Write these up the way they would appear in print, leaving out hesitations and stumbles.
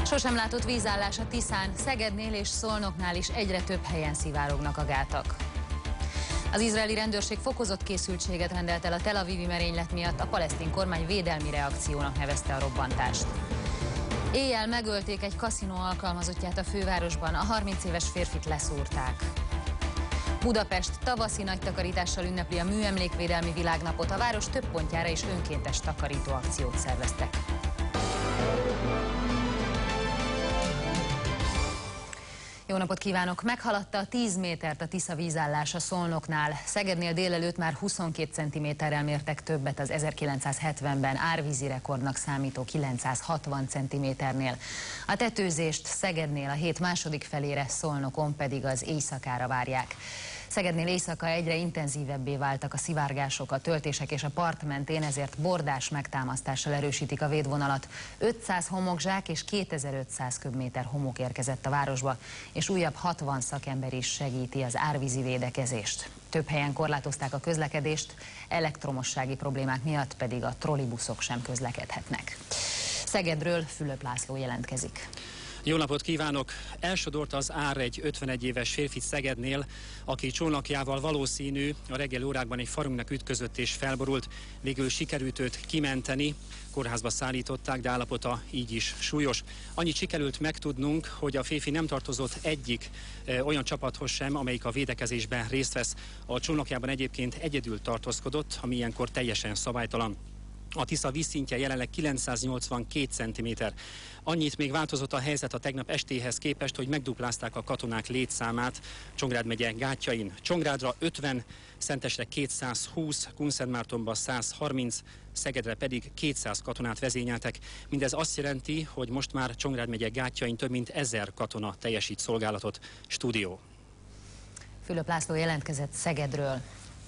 Sosem látott vízállás a Tiszán, Szegednél és Szolnoknál is egyre több helyen szivárognak a gátak. Az izraeli rendőrség fokozott készültséget rendelt el a Tel Avivi merénylet miatt, a palesztin kormány védelmi reakciónak nevezte a robbantást. Éjjel megölték egy kaszinó alkalmazottját a fővárosban, a 30 éves férfit leszúrták. Budapest tavaszi nagy takarítással ünnepli a Műemlékvédelmi Világnapot, a város több pontjára is önkéntes takarító akciót szerveztek. Jó napot kívánok! Meghaladta a 10 métert a Tisza vízállása Szolnoknál. Szegednél délelőtt már 22 cm-rel mértek többet az 1970-ben árvízi rekordnak számító 960 cm-nél. A tetőzést Szegednél a hét második felére, Szolnokon pedig az éjszakára várják. Szegednél éjszaka egyre intenzívebbé váltak a szivárgások, a töltések és a part mentén, ezért bordás megtámasztással erősítik a védvonalat. 500 homokzsák és 2500 köbméter homok érkezett a városba, és újabb 60 szakember is segíti az árvízi védekezést. Több helyen korlátozták a közlekedést, elektromossági problémák miatt pedig a trollibuszok sem közlekedhetnek. Szegedről Fülöp László jelentkezik. Jó napot kívánok! Elsodort az ár egy 51 éves férfit Szegednél, aki csónakjával valószínű a reggeli órákban egy farunknak ütközött és felborult. Végül sikerült őt kimenteni, kórházba szállították, de állapota így is súlyos. Annyit sikerült megtudnunk, hogy a férfi nem tartozott egyik olyan csapathoz sem, amelyik a védekezésben részt vesz. A csónakjában egyébként egyedül tartózkodott, ami ilyenkor teljesen szabálytalan. A Tisza vízszintje jelenleg 982 cm. Annyit még változott a helyzet a tegnap estéhez képest, hogy megduplázták a katonák létszámát Csongrád megye gátjain. Csongrádra 50, Szentesre 220, Kunszentmártonba 130, Szegedre pedig 200 katonát vezényeltek. Mindez azt jelenti, hogy most már Csongrád megye gátjain több mint 1000 katona teljesít szolgálatot. Stúdió. Fülöp László jelentkezett Szegedről.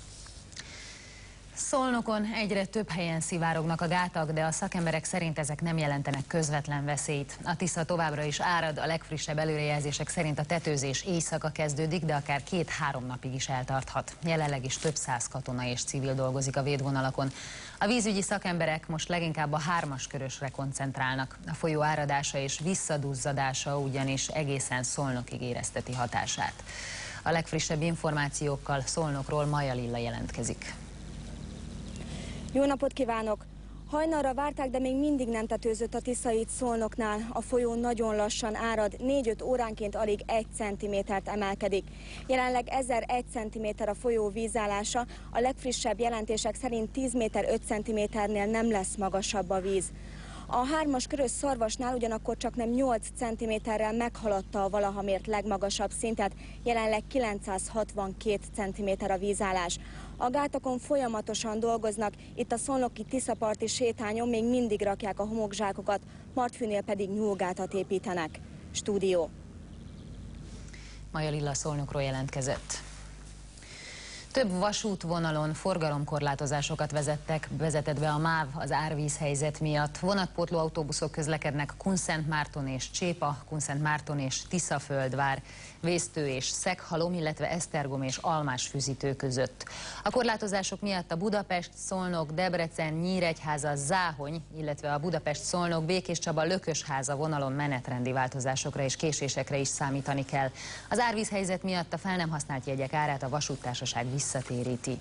Szolnokon egyre több helyen szivárognak a gátak, de a szakemberek szerint ezek nem jelentenek közvetlen veszélyt. A Tisza továbbra is árad, a legfrissebb előrejelzések szerint a tetőzés éjszaka kezdődik, de akár 2-3 napig is eltarthat. Jelenleg is több száz katona és civil dolgozik a védvonalakon. A vízügyi szakemberek most leginkább a 3-as körösre koncentrálnak. A folyó áradása és visszaduzzadása ugyanis egészen Szolnokig érezteti hatását. A legfrissebb információkkal Szolnokról Maja Lilla jelentkezik. Jó napot kívánok! Hajnalra várták, de még mindig nem tetőzött a Tisza itt Szolnoknál. A folyó nagyon lassan árad, 4-5 óránként alig 1 cm-t emelkedik. Jelenleg 1001 cm a folyó vízállása, a legfrissebb jelentések szerint 10 méter 5 cm-nél nem lesz magasabb a víz. A 3-as körös Szarvasnál ugyanakkor csaknem 8 cm-rel meghaladta a valaha mért legmagasabb szintet, jelenleg 962 cm a vízállás. A gátokon folyamatosan dolgoznak, itt a szolnoki Tiszaparti sétányon még mindig rakják a homokzsákokat, Martfűnél pedig nyúlgátat építenek. Stúdió. Maja Lilla Szolnokról jelentkezett. Több vasútvonalon forgalomkorlátozásokat vezetett be a MÁV az árvízhelyzet miatt. Vonatpótló autóbuszok közlekednek Kunszentmárton és Csépa, Kunszentmárton és Tiszaföldvár, Vésztő és Szeghalom, illetve Esztergom és Almásfüzitő között. A korlátozások miatt a Budapest, Szolnok, Debrecen, Nyíregyháza, Záhony, illetve a Budapest-Szolnok, Békéscsaba-Lökösháza vonalon menetrendi változásokra és késésekre is számítani kell. Az árvízhelyzet miatt a fel nem használt jegyek árát a vasúttársaság visszatéríti.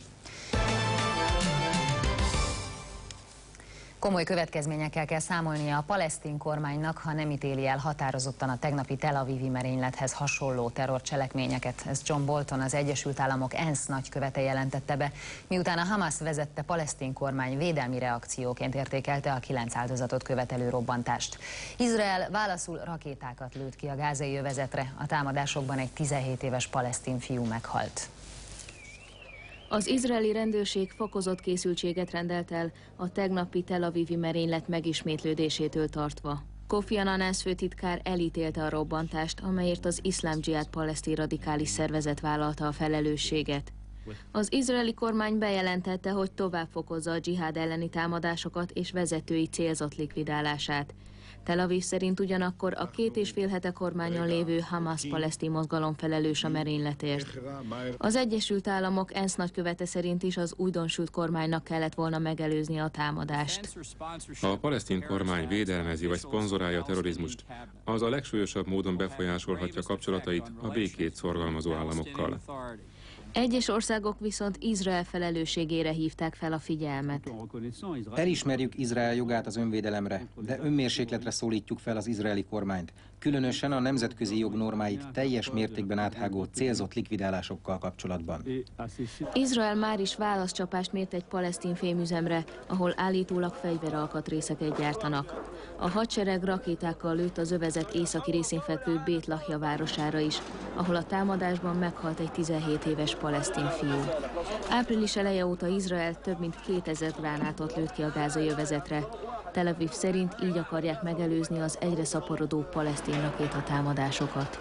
Komoly következményekkel kell számolnia a palesztin kormánynak, ha nem ítéli el határozottan a tegnapi Tel Avivi merénylethez hasonló terrorcselekményeket. Ezt John Bolton, az Egyesült Államok ENSZ nagykövete jelentette be, miután a Hamas vezette palesztin kormány védelmi reakcióként értékelte a 9 áldozatot követelő robbantást. Izrael válaszul rakétákat lőtt ki a gázai övezetre, a támadásokban egy 17 éves palesztin fiú meghalt. Az izraeli rendőrség fokozott készültséget rendelt el a tegnapi Tel Avivi merénylet megismétlődésétől tartva. Kofi Annan főtitkár elítélte a robbantást, amelyért az Iszlám Dzsihád palesztin radikális szervezet vállalta a felelősséget. Az izraeli kormány bejelentette, hogy tovább fokozza a dzsihád elleni támadásokat és vezetői célzott likvidálását. Tel Aviv szerint ugyanakkor a 2,5 hete kormányon lévő Hamas-palesztin mozgalom felelős a merényletért. Az Egyesült Államok ENSZ nagykövete szerint is az újdonsült kormánynak kellett volna megelőzni a támadást. Ha a palesztin kormány védelmezi vagy szponzorálja a terrorizmust, az a legsúlyosabb módon befolyásolhatja kapcsolatait a békét szorgalmazó államokkal. Egyes országok viszont Izrael felelősségére hívták fel a figyelmet. Elismerjük Izrael jogát az önvédelemre, de önmérsékletre szólítjuk fel az izraeli kormányt, különösen a nemzetközi jog normáit teljes mértékben áthágó célzott likvidálásokkal kapcsolatban. Izrael már is válaszcsapást mért egy palesztin fémüzemre, ahol állítólag fegyveralkatrészeket gyártanak. A hadsereg rakétákkal lőtt az övezet északi részén fekvő Bét Lahja városára is, ahol a támadásban meghalt egy 17 éves palesztin fiú. Április eleje óta Izrael több mint 2000 gránátot lőtt ki a gázai övezetre. Tel Aviv szerint így akarják megelőzni az egyre szaporodó palesztin rakétatámadásokat.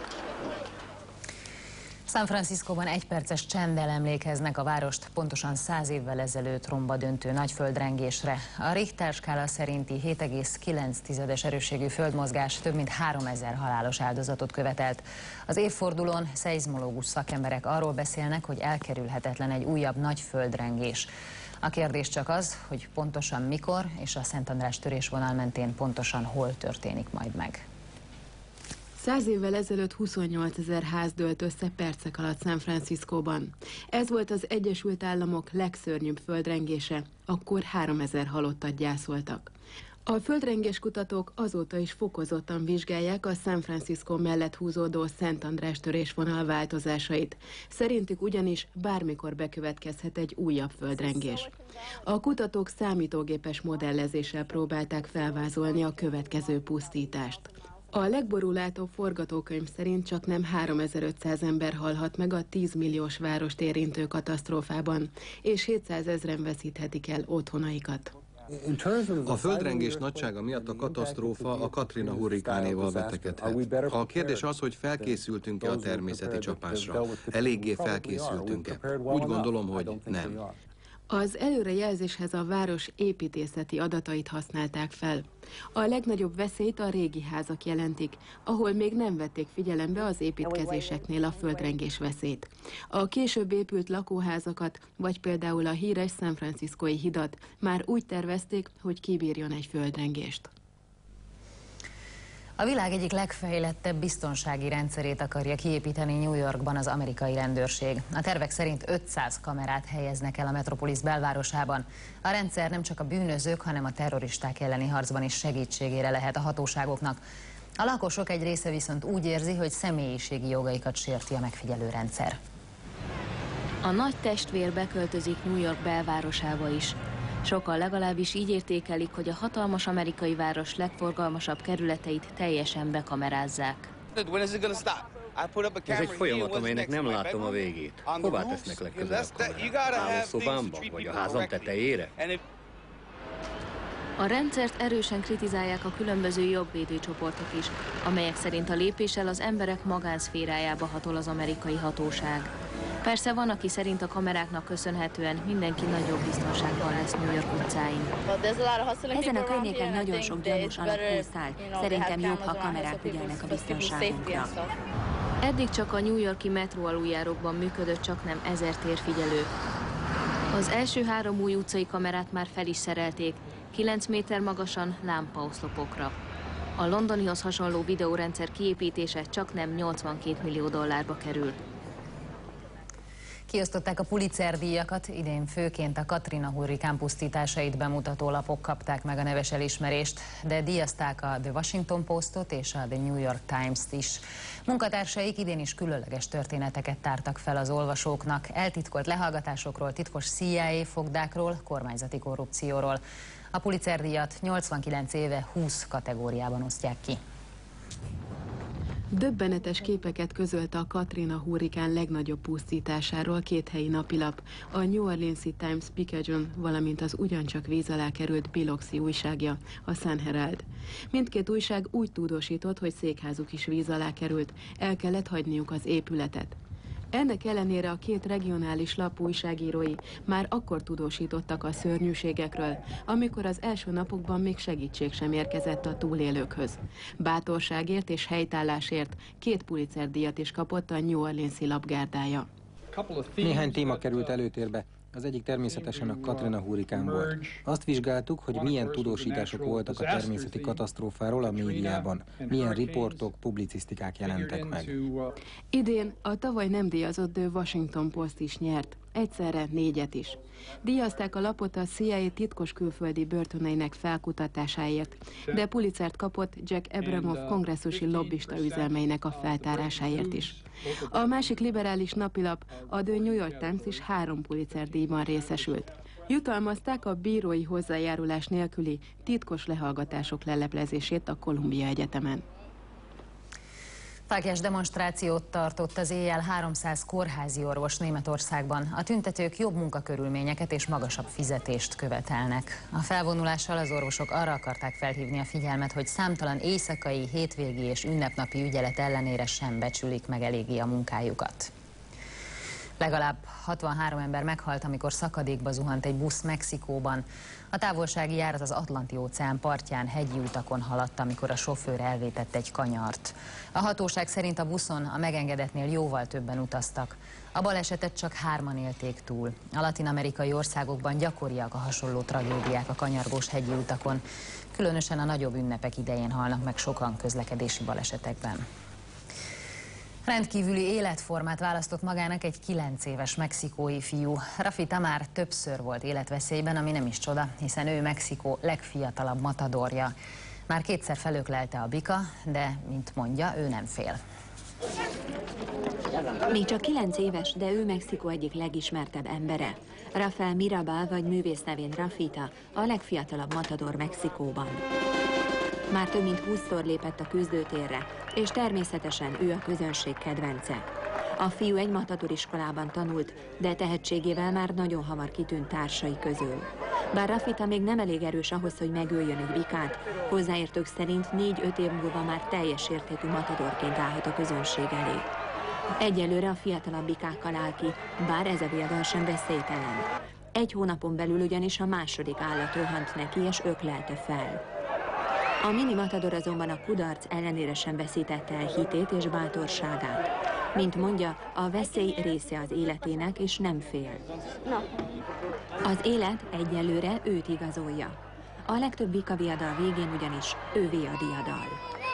San Franciscóban egyperces csenddel emlékeznek a várost pontosan 100 évvel ezelőtt romba döntő nagy földrengésre. A Richter skála szerinti 7,9-es erősségű földmozgás több mint 3000 halálos áldozatot követelt. Az évfordulón szeizmológus szakemberek arról beszélnek, hogy elkerülhetetlen egy újabb nagy földrengés. A kérdés csak az, hogy pontosan mikor és a Szent András törésvonal mentén pontosan hol történik majd meg. 100 évvel ezelőtt 28 000 ház dőlt össze percek alatt San Franciscóban. Ez volt az Egyesült Államok legszörnyűbb földrengése, akkor 3000 halottat gyászoltak. A földrengés kutatók azóta is fokozottan vizsgálják a San Francisco mellett húzódó Szent András törésvonal változásait. Szerintük ugyanis bármikor bekövetkezhet egy újabb földrengés. A kutatók számítógépes modellezéssel próbálták felvázolni a következő pusztítást. A legborulátóbb forgatókönyv szerint csaknem 3500 ember halhat meg a 10 milliós várost érintő katasztrófában, és 700 000-en veszíthetik el otthonaikat. A földrengés nagysága miatt a katasztrófa a Katrina hurrikánéval vetekedhet. A kérdés az, hogy felkészültünk-e a természeti csapásra. Eléggé felkészültünk-e? Úgy gondolom, hogy nem. Az előrejelzéshez a város építészeti adatait használták fel. A legnagyobb veszélyt a régi házak jelentik, ahol még nem vették figyelembe az építkezéseknél a földrengés veszélyt. A később épült lakóházakat, vagy például a híres San Franciscói hidat már úgy tervezték, hogy kibírjon egy földrengést. A világ egyik legfejlettebb biztonsági rendszerét akarja kiépíteni New Yorkban az amerikai rendőrség. A tervek szerint 500 kamerát helyeznek el a metropolis belvárosában. A rendszer nem csak a bűnözők, hanem a terroristák elleni harcban is segítségére lehet a hatóságoknak. A lakosok egy része viszont úgy érzi, hogy személyiségi jogaikat sérti a megfigyelő rendszer. A nagy testvér beköltözik New York belvárosába is. Sokan legalábbis így értékelik, hogy a hatalmas amerikai város legforgalmasabb kerületeit teljesen bekamerázzák. Ez egy folyamat, amelynek nem látom a végét. Hová tesznek legközelebb kamerát? Hálószobámba, vagy a házam tetejére? A rendszert erősen kritizálják a különböző jogvédő csoportok is, amelyek szerint a lépéssel az emberek magánszférájába hatol az amerikai hatóság. Persze van, aki szerint a kameráknak köszönhetően mindenki nagyobb biztonságban lesz New York utcáin. Ezen a környéken nagyon sok gyanús alak száll. Szerintem jobb, ha a kamerák ügyelnek a biztonságunkra. Eddig csak a New York-i metró aluljárókban működött csaknem 1000 térfigyelő. Az első 3 új utcai kamerát már fel is szerelték, 9 méter magasan lámpaoszlopokra. A londonihoz hasonló videórendszer kiépítése csaknem 82 millió dollárba kerül. Kiosztották a Pulitzer-díjakat, idén főként a Katrina hurrikán pusztításait bemutató lapok kapták meg a neves elismerést, de díjazták a The Washington Postot és a The New York Times-t is. Munkatársaik idén is különleges történeteket tártak fel az olvasóknak, eltitkolt lehallgatásokról, titkos CIA fogdákról, kormányzati korrupcióról. A Pulitzer-díjat 89 éve 20 kategóriában osztják ki. Döbbenetes képeket közölt a Katrina hurrikán legnagyobb pusztításáról 2 helyi napilap, a New Orleans-i Times-Picayune, valamint az ugyancsak víz alá került Biloxi újságja, a Sun Herald. Mindkét újság úgy tudósított, hogy székházuk is víz alá került, el kellett hagyniuk az épületet. Ennek ellenére a két regionális lap újságírói már akkor tudósítottak a szörnyűségekről, amikor az első napokban még segítség sem érkezett a túlélőkhöz. Bátorságért és helytállásért 2 Pulitzer-díjat is kapott a New Orleans-i lapgárdája. Néhány téma került előtérbe. Az egyik természetesen a Katrina hurrikán volt. Azt vizsgáltuk, hogy milyen tudósítások voltak a természeti katasztrófáról a médiában, milyen riportok, publicisztikák jelentek meg. Idén a tavaly nem díjazott The Washington Post is nyert, egyszerre 4-et is. Díjazták a lapot a CIA titkos külföldi börtöneinek felkutatásáért, de Pulitzert kapott Jack Abramoff kongresszusi lobbista üzelmeinek a feltárásáért is. A másik liberális napilap, a The New York Times is 3 Pulitzer-díjban részesült. Jutalmazták a bírói hozzájárulás nélküli titkos lehallgatások leleplezését a Columbia Egyetemen. Fáklyás demonstrációt tartott az éjjel 300 kórházi orvos Németországban. A tüntetők jobb munkakörülményeket és magasabb fizetést követelnek. A felvonulással az orvosok arra akarták felhívni a figyelmet, hogy számtalan éjszakai, hétvégi és ünnepnapi ügyelet ellenére sem becsülik meg eléggé a munkájukat. Legalább 63 ember meghalt, amikor szakadékba zuhant egy busz Mexikóban. A távolsági járat az Atlanti-óceán partján hegyi utakon haladt, amikor a sofőr elvétett egy kanyart. A hatóság szerint a buszon a megengedetnél jóval többen utaztak. A balesetet csak 3-an élték túl. A latin-amerikai országokban gyakoriak a hasonló tragédiák a kanyargós hegyi utakon. Különösen a nagyobb ünnepek idején halnak meg sokan közlekedési balesetekben. Rendkívüli életformát választott magának egy 9 éves mexikói fiú. Rafita már többször volt életveszélyben, ami nem is csoda, hiszen ő Mexikó legfiatalabb matadorja. Már 2-szer felöklelte a bika, de, mint mondja, ő nem fél. Még csak 9 éves, de ő Mexikó egyik legismertebb embere. Rafael Mirabal, vagy művész nevén Rafita, a legfiatalabb matador Mexikóban. Már több mint 20-szor lépett a küzdőtérre, és természetesen ő a közönség kedvence. A fiú egy matadoriskolában tanult, de tehetségével már nagyon hamar kitűnt társai közül. Bár Rafita még nem elég erős ahhoz, hogy megöljön egy bikát, hozzáértők szerint 4-5 év múlva már teljes értékű matadorként állhat a közönség elé. Egyelőre a fiatalabb bikákkal áll ki, bár ez a viadal sem veszélytelen. 1 hónapon belül ugyanis a második állat rohant neki és öklelte fel. A mini matador azonban a kudarc ellenére sem veszítette el hitét és bátorságát. Mint mondja, a veszély része az életének, és nem fél. Az élet egyelőre őt igazolja. A legtöbb bika viadal végén ugyanis ővé a diadal.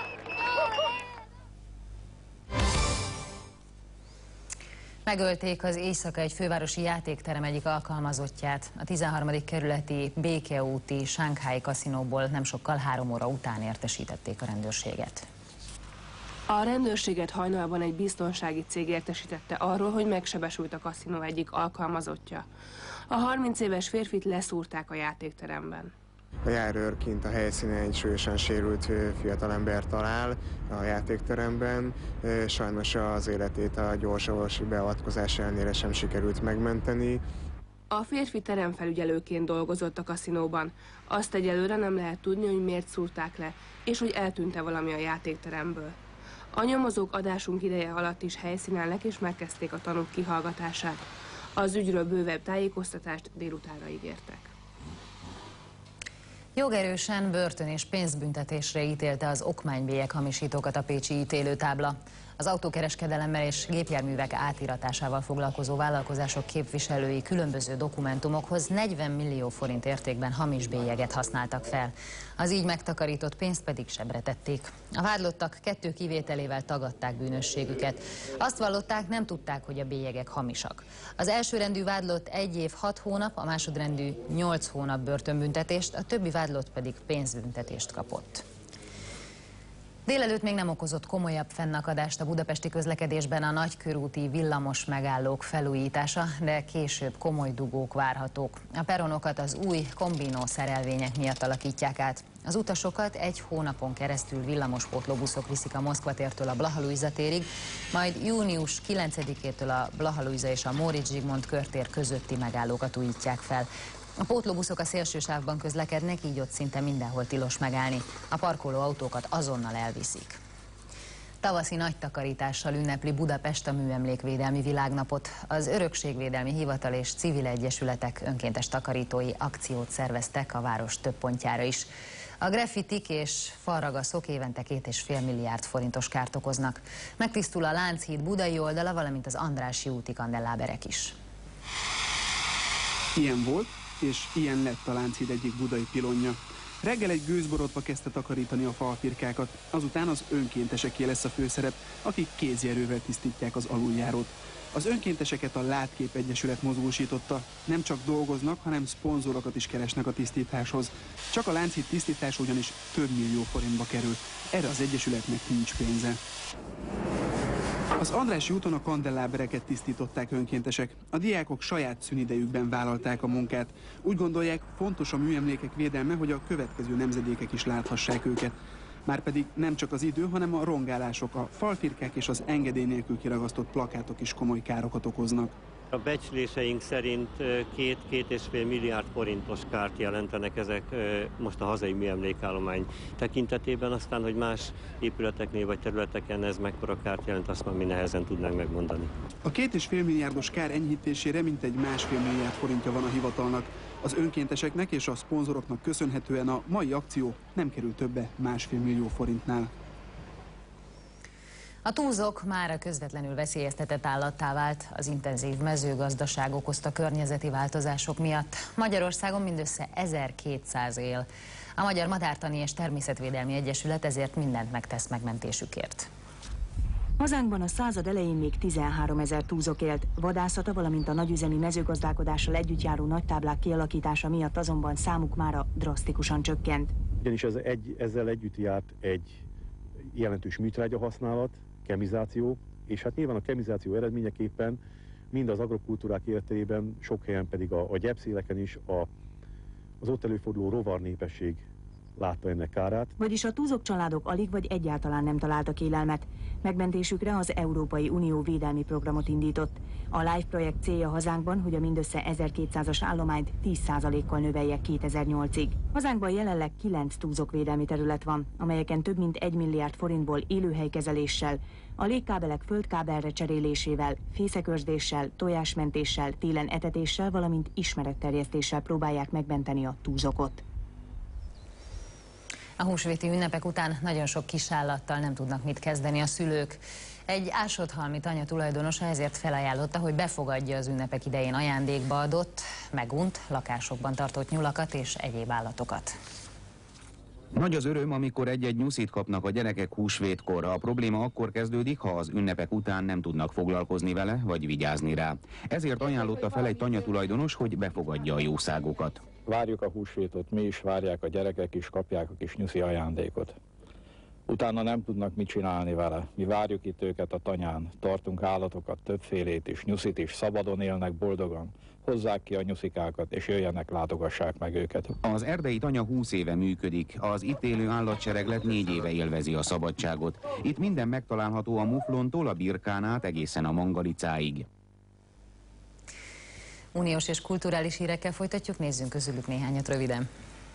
Megölték az éjszaka egy fővárosi játékterem egyik alkalmazottját. A 13. kerületi Békeúti Shanghai kaszinóból nem sokkal 3 óra után értesítették a rendőrséget. A rendőrséget hajnalban egy biztonsági cég értesítette arról, hogy megsebesült a kaszinó egyik alkalmazottja. A 30 éves férfit leszúrták a játékteremben. A járőr kint a helyszínen egy súlyosan sérült fiatalember talál a játékteremben. Sajnos az életét a gyorsorvosi beavatkozás ellenére sem sikerült megmenteni. A férfi teremfelügyelőként dolgozott a kaszinóban. Azt egyelőre nem lehet tudni, hogy miért szúrták le, és hogy eltűnt-e valami a játékteremből. A nyomozók adásunk ideje alatt is helyszínelnek, és megkezdték a tanúk kihallgatását. Az ügyről bővebb tájékoztatást délutánra ígértek. Jogerősen börtön és pénzbüntetésre ítélte az okmánybélyek hamisítókat a pécsi ítélőtábla. Az autókereskedelemmel és gépjárművek átiratásával foglalkozó vállalkozások képviselői különböző dokumentumokhoz 40 millió forint értékben hamis bélyeget használtak fel. Az így megtakarított pénzt pedig sebre tették. A vádlottak 2 kivételével tagadták bűnösségüket. Azt vallották, nem tudták, hogy a bélyegek hamisak. Az elsőrendű vádlott 1 év 6 hónap, a másodrendű 8 hónap börtönbüntetést, a többi vádlott pedig pénzbüntetést kapott. Délelőtt még nem okozott komolyabb fennakadást a budapesti közlekedésben a nagykörúti villamos megállók felújítása, de később komoly dugók várhatók. A peronokat az új kombinó szerelvények miatt alakítják át. Az utasokat 1 hónapon keresztül villamospótlóbuszok viszik a Moszkva tértől a Blaha Lujza térig, majd június 9-től a Blaha Lujza és a Móricz Zsigmond körtér közötti megállókat újítják fel. A pótlóbuszok a szélső sávban közlekednek, így ott szinte mindenhol tilos megállni. A parkoló autókat azonnal elviszik. Tavaszi nagy takarítással ünnepli Budapest a Műemlékvédelmi Világnapot. Az Örökségvédelmi Hivatal és civil egyesületek önkéntes takarítói akciót szerveztek a város több pontjára is. A graffitik és falragaszok évente 2,5 milliárd forintos kárt okoznak. Megtisztul a Lánchíd budai oldala, valamint az Andrássy úti kandelláberek is. Ilyen volt, és ilyen lett a Lánchíd egyik budai pilonja. Reggel egy gőzborotba kezdte takarítani a falfirkákat, azután az önkénteseké lesz a főszerep, akik kézierővel tisztítják az aluljárót. Az önkénteseket a Látkép Egyesület mozgósította, nem csak dolgoznak, hanem szponzorokat is keresnek a tisztításhoz. Csak a Lánchíd tisztítása ugyanis több millió forintba kerül, erre az egyesületnek nincs pénze. Az Andrássy úton a kandellábereket tisztították önkéntesek. A diákok saját szünidejükben vállalták a munkát. Úgy gondolják, fontos a műemlékek védelme, hogy a következő nemzedékek is láthassák őket. Márpedig nem csak az idő, hanem a rongálások, a falfirkák és az engedély nélkül kiragasztott plakátok is komoly károkat okoznak. A becsléseink szerint 2-2,5 milliárd forintos kárt jelentenek ezek most a hazai műemlékállomány tekintetében, aztán, hogy más épületeknél vagy területeken ez mekkora kárt jelent, azt már mi nehezen tudnánk megmondani. A 2,5 milliárdos kár enyhítésére mintegy 1,5 milliárd forintja van a hivatalnak. Az önkénteseknek és a szponzoroknak köszönhetően a mai akció nem kerül többe 1,5 millió forintnál. A túzok mára közvetlenül veszélyeztetett állattá vált az intenzív mezőgazdaság okozta környezeti változások miatt. Magyarországon mindössze 1200 él. A Magyar Madártani és Természetvédelmi Egyesület ezért mindent megtesz megmentésükért. Hazánkban a század elején még 13 000 túzok élt. Vadászata, valamint a nagyüzemi mezőgazdálkodással együtt járó nagytáblák kialakítása miatt azonban számuk mára drasztikusan csökkent. Ugyanis ezzel együtt járt egy jelentős műtrágya használat, kemizáció, és hát nyilván a kemizáció eredményeképpen mind az agrokultúrák életében, sok helyen pedig a gyepszéleken is az ott előforduló rovar népesség látta ennek kárát. Vagyis a túzok családok alig vagy egyáltalán nem találtak élelmet. Megmentésükre az Európai Unió védelmi programot indított. A LIFE projekt célja hazánkban, hogy a mindössze 1200-as állományt 10%-kal növelje 2008-ig. Hazánkban jelenleg 9 túzokvédelmi terület van, amelyeken több mint 1 milliárd forintból élőhelykezeléssel, a légkábelek földkábelre cserélésével, fészekőrzéssel, tojásmentéssel, télen etetéssel, valamint ismeretterjesztéssel próbálják megmenteni a túzokot. A húsvéti ünnepek után nagyon sok kisállattal nem tudnak mit kezdeni a szülők. Egy ásóthalmi tanya tulajdonosa ezért felajánlotta, hogy befogadja az ünnepek idején ajándékba adott, megunt, lakásokban tartott nyulakat és egyéb állatokat. Nagy az öröm, amikor egy-egy nyuszit kapnak a gyerekek húsvétkor. A probléma akkor kezdődik, ha az ünnepek után nem tudnak foglalkozni vele, vagy vigyázni rá. Ezért ajánlotta fel egy tanya tulajdonos, hogy befogadja a jószágokat. Várjuk a húsvétot, mi is, várják a gyerekek is, kapják a kis nyuszi ajándékot. Utána nem tudnak mit csinálni vele. Mi várjuk itt őket a tanyán, tartunk állatokat, többfélét is, nyuszit is, szabadon élnek boldogan. Hozzák ki a nyuszikákat, és jöjjenek, látogassák meg őket. Az erdei tanya 20 éve működik, az itt élő állatsereglet 4 éve élvezi a szabadságot. Itt minden megtalálható a muflontól a birkán át egészen a mangalicáig. Uniós és kulturális hírekkel folytatjuk, nézzünk közülük néhányat röviden.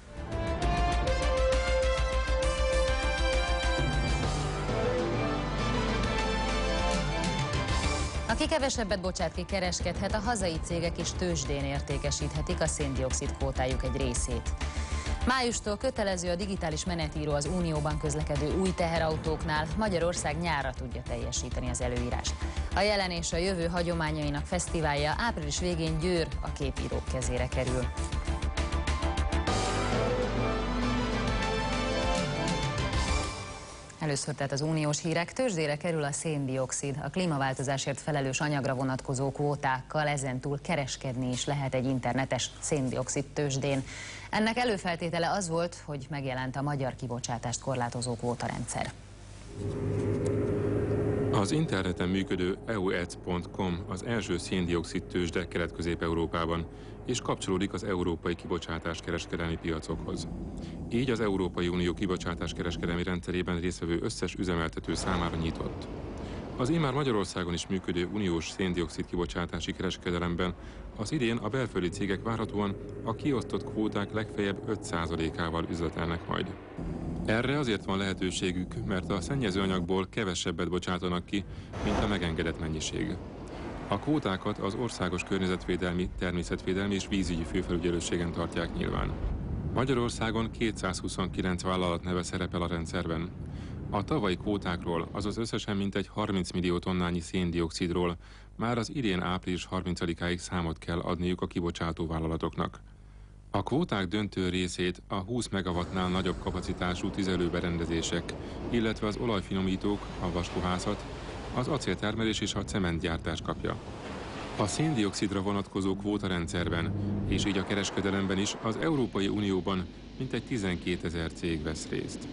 Aki kevesebbet bocsát ki, kereskedhet, a hazai cégek is tőzsdén értékesíthetik a szén-dioxid kvótájuk egy részét. Májustól kötelező a digitális menetíró az Unióban közlekedő új teherautóknál, Magyarország nyárra tudja teljesíteni az előírást. A jelen és a jövő hagyományainak fesztiválja április végén Győr a képírók kezére kerül. Először tehát az uniós hírek. Tőzsdére kerül a szén-dioxid. A klímaváltozásért felelős anyagra vonatkozó kvótákkal ezentúl kereskedni is lehet egy internetes szén-dioxid tőzsdén. Ennek előfeltétele az volt, hogy megjelent a magyar kibocsátást korlátozó kvótarendszer. Az interneten működő euets.com az első szén-dioxid tőzsde Kelet-Közép-Európában, és kapcsolódik az európai kibocsátáskereskedelmi piacokhoz. Így az Európai Unió kibocsátáskereskedelmi rendszerében résztvevő összes üzemeltető számára nyitott. Az immár Magyarországon is működő uniós szén-dioxid kibocsátási kereskedelemben az idén a belföldi cégek várhatóan a kiosztott kvóták legfeljebb 5%-ával üzletelnek majd. Erre azért van lehetőségük, mert a szennyezőanyagból kevesebbet bocsátanak ki, mint a megengedett mennyiség. A kvótákat az Országos Környezetvédelmi, Természetvédelmi és Vízügyi Főfelügyelőségen tartják nyilván. Magyarországon 229 vállalat neve szerepel a rendszerben. A tavalyi kvótákról, azaz összesen mintegy 30 millió tonnányi szén-dioxidról már az idén április 30-áig számot kell adniuk a kibocsátó vállalatoknak. A kvóták döntő részét a 20 megawattnál nagyobb kapacitású tüzelőberendezések, illetve az olajfinomítók, a vaskohászat, az acéltermelés és a cementgyártás kapja. A szén-dioxidra vonatkozó kvótarendszerben, és így a kereskedelemben is az Európai Unióban mintegy 12 000 cég vesz részt.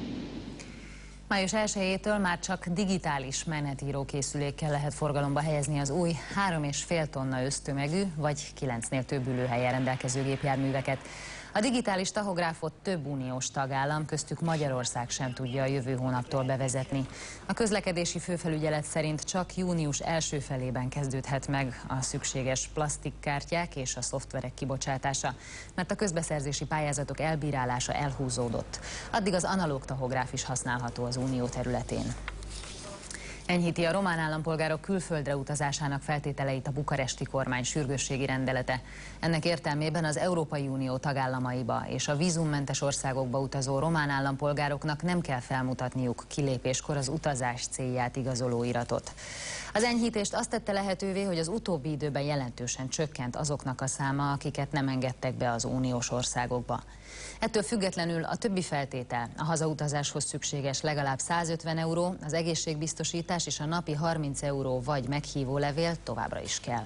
Május 1-től már csak digitális menetírókészülékkel lehet forgalomba helyezni az új 3,5 tonna össztömegű vagy 9-nél több ülőhelyen rendelkező gépjárműveket. A digitális tahográfot több uniós tagállam, köztük Magyarország sem tudja a jövő hónaptól bevezetni. A közlekedési főfelügyelet szerint csak június első felében kezdődhet meg a szükséges plastikkártyák és a szoftverek kibocsátása, mert a közbeszerzési pályázatok elbírálása elhúzódott. Addig az analóg tahográf is használható az unió területén. Enyhíti a román állampolgárok külföldre utazásának feltételeit a bukaresti kormány sürgősségi rendelete. Ennek értelmében az Európai Unió tagállamaiba és a vízummentes országokba utazó román állampolgároknak nem kell felmutatniuk kilépéskor az utazás célját igazoló iratot. Az enyhítést azt tette lehetővé, hogy az utóbbi időben jelentősen csökkent azoknak a száma, akiket nem engedtek be az uniós országokba. Ettől függetlenül a többi feltétel, a hazautazáshoz szükséges legalább 150 euró, az egészségbiztosítás és a napi 30 euró vagy meghívó levél továbbra is kell.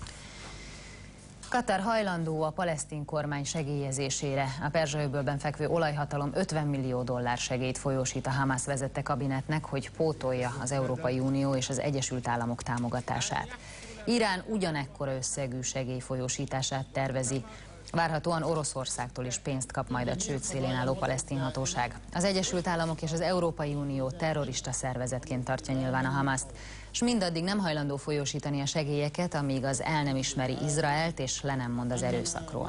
Katar hajlandó a palesztin kormány segélyezésére. A Perzsa-öbölben fekvő olajhatalom $50 millió segélyt folyósít a Hamász vezette kabinetnek, hogy pótolja az Európai Unió és az Egyesült Államok támogatását. Irán ugyanekkora összegű segély folyósítását tervezi. Várhatóan Oroszországtól is pénzt kap majd a csőd szélén álló palesztin hatóság. Az Egyesült Államok és az Európai Unió terrorista szervezetként tartja nyilván a Hamászt, és mindaddig nem hajlandó folyósítani a segélyeket, amíg az el nem ismeri Izraelt és le nem mond az erőszakról.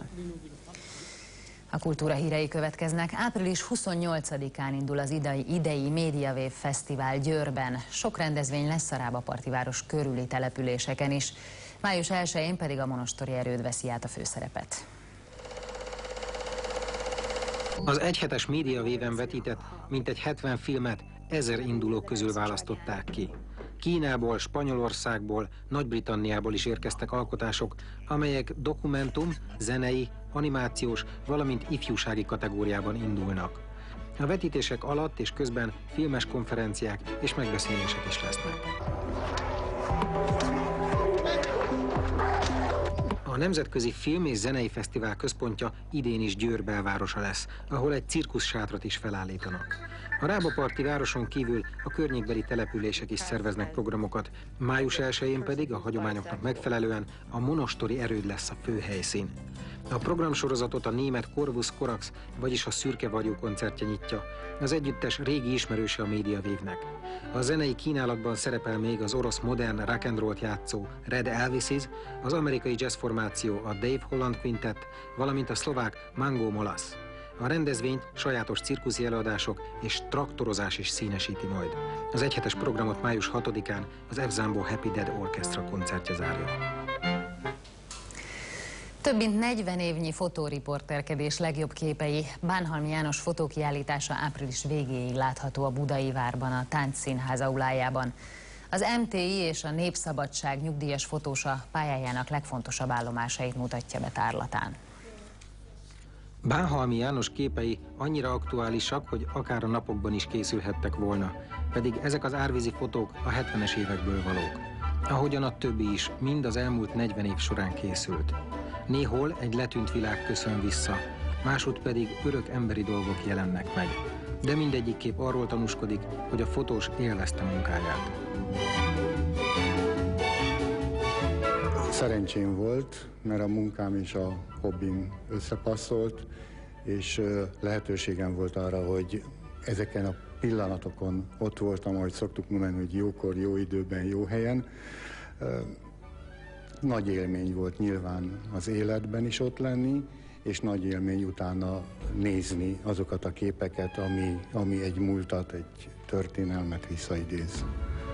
A kultúra hírei következnek. Április 28-án indul az idei Médiawave Fesztivál Győrben. Sok rendezvény lesz a Rába-parti város körüli településeken is. Május 1-én pedig a monostori erőd veszi át a főszerepet. Az egyhetes Médiawave-en vetített mintegy 70 filmet 1000 indulók közül választották ki. Kínából, Spanyolországból, Nagy-Britanniából is érkeztek alkotások, amelyek dokumentum, zenei, animációs, valamint ifjúsági kategóriában indulnak. A vetítések alatt és közben filmes konferenciák és megbeszélések is lesznek. A Nemzetközi Film és Zenei Fesztivál központja idén is Győr belvárosa lesz, ahol egy cirkuszsátrat is felállítanak. A Rába-parti városon kívül a környékbeli települések is szerveznek programokat, május 1-én pedig a hagyományoknak megfelelően a monostori erőd lesz a fő helyszín. A programsorozatot a német Corvus Corax, vagyis a Szürke Vagyó koncertje nyitja. Az együttes régi ismerőse a Médiawave-nek. A zenei kínálatban szerepel még az orosz modern rock and roll-t játszó Red Elvises, az amerikai jazzformáció a Dave Holland Quintet, valamint a szlovák Mango Molasz. A rendezvényt sajátos cirkuszi előadások és traktorozás is színesíti majd. Az egyhetes programot május 6-án az F. Zambo Happy Dead Orchestra koncertje zárja. Több mint 40 évnyi fotóriporterkedés legjobb képei. Bánhalmi János fotókiállítása április végéig látható a Budai Várban, a Táncszínház aulájában. Az MTI és a Népszabadság nyugdíjas fotósa pályájának legfontosabb állomásait mutatja be tárlatán. Bánhalmi János képei annyira aktuálisak, hogy akár a napokban is készülhettek volna, pedig ezek az árvízi fotók a 70-es évekből valók. Ahogyan a többi is, mind az elmúlt 40 év során készült. Néhol egy letűnt világ köszön vissza, másút pedig örök emberi dolgok jelennek meg. De mindegyik kép arról tanúskodik, hogy a fotós élvezte munkáját. Szerencsém volt, mert a munkám és a hobbim összepasszolt, és lehetőségem volt arra, hogy ezeken a pillanatokon ott voltam, ahogy szoktuk mondani, hogy jókor, jó időben, jó helyen. Nagy élmény volt nyilván az életben is ott lenni, és nagy élmény utána nézni azokat a képeket, ami egy múltat, egy történelmet visszaidéz.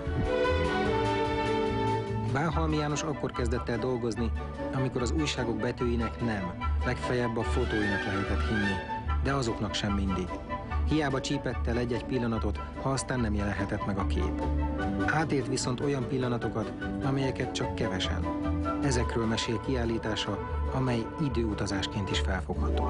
Bánhalmi János akkor kezdett el dolgozni, amikor az újságok betűinek nem, legfeljebb a fotóinak lehetett hinni, de azoknak sem mindig. Hiába csípett el egy-egy pillanatot, ha aztán nem jelenhetett meg a kép. Átélt viszont olyan pillanatokat, amelyeket csak kevesen. Ezekről mesél kiállítása, amely időutazásként is felfogható.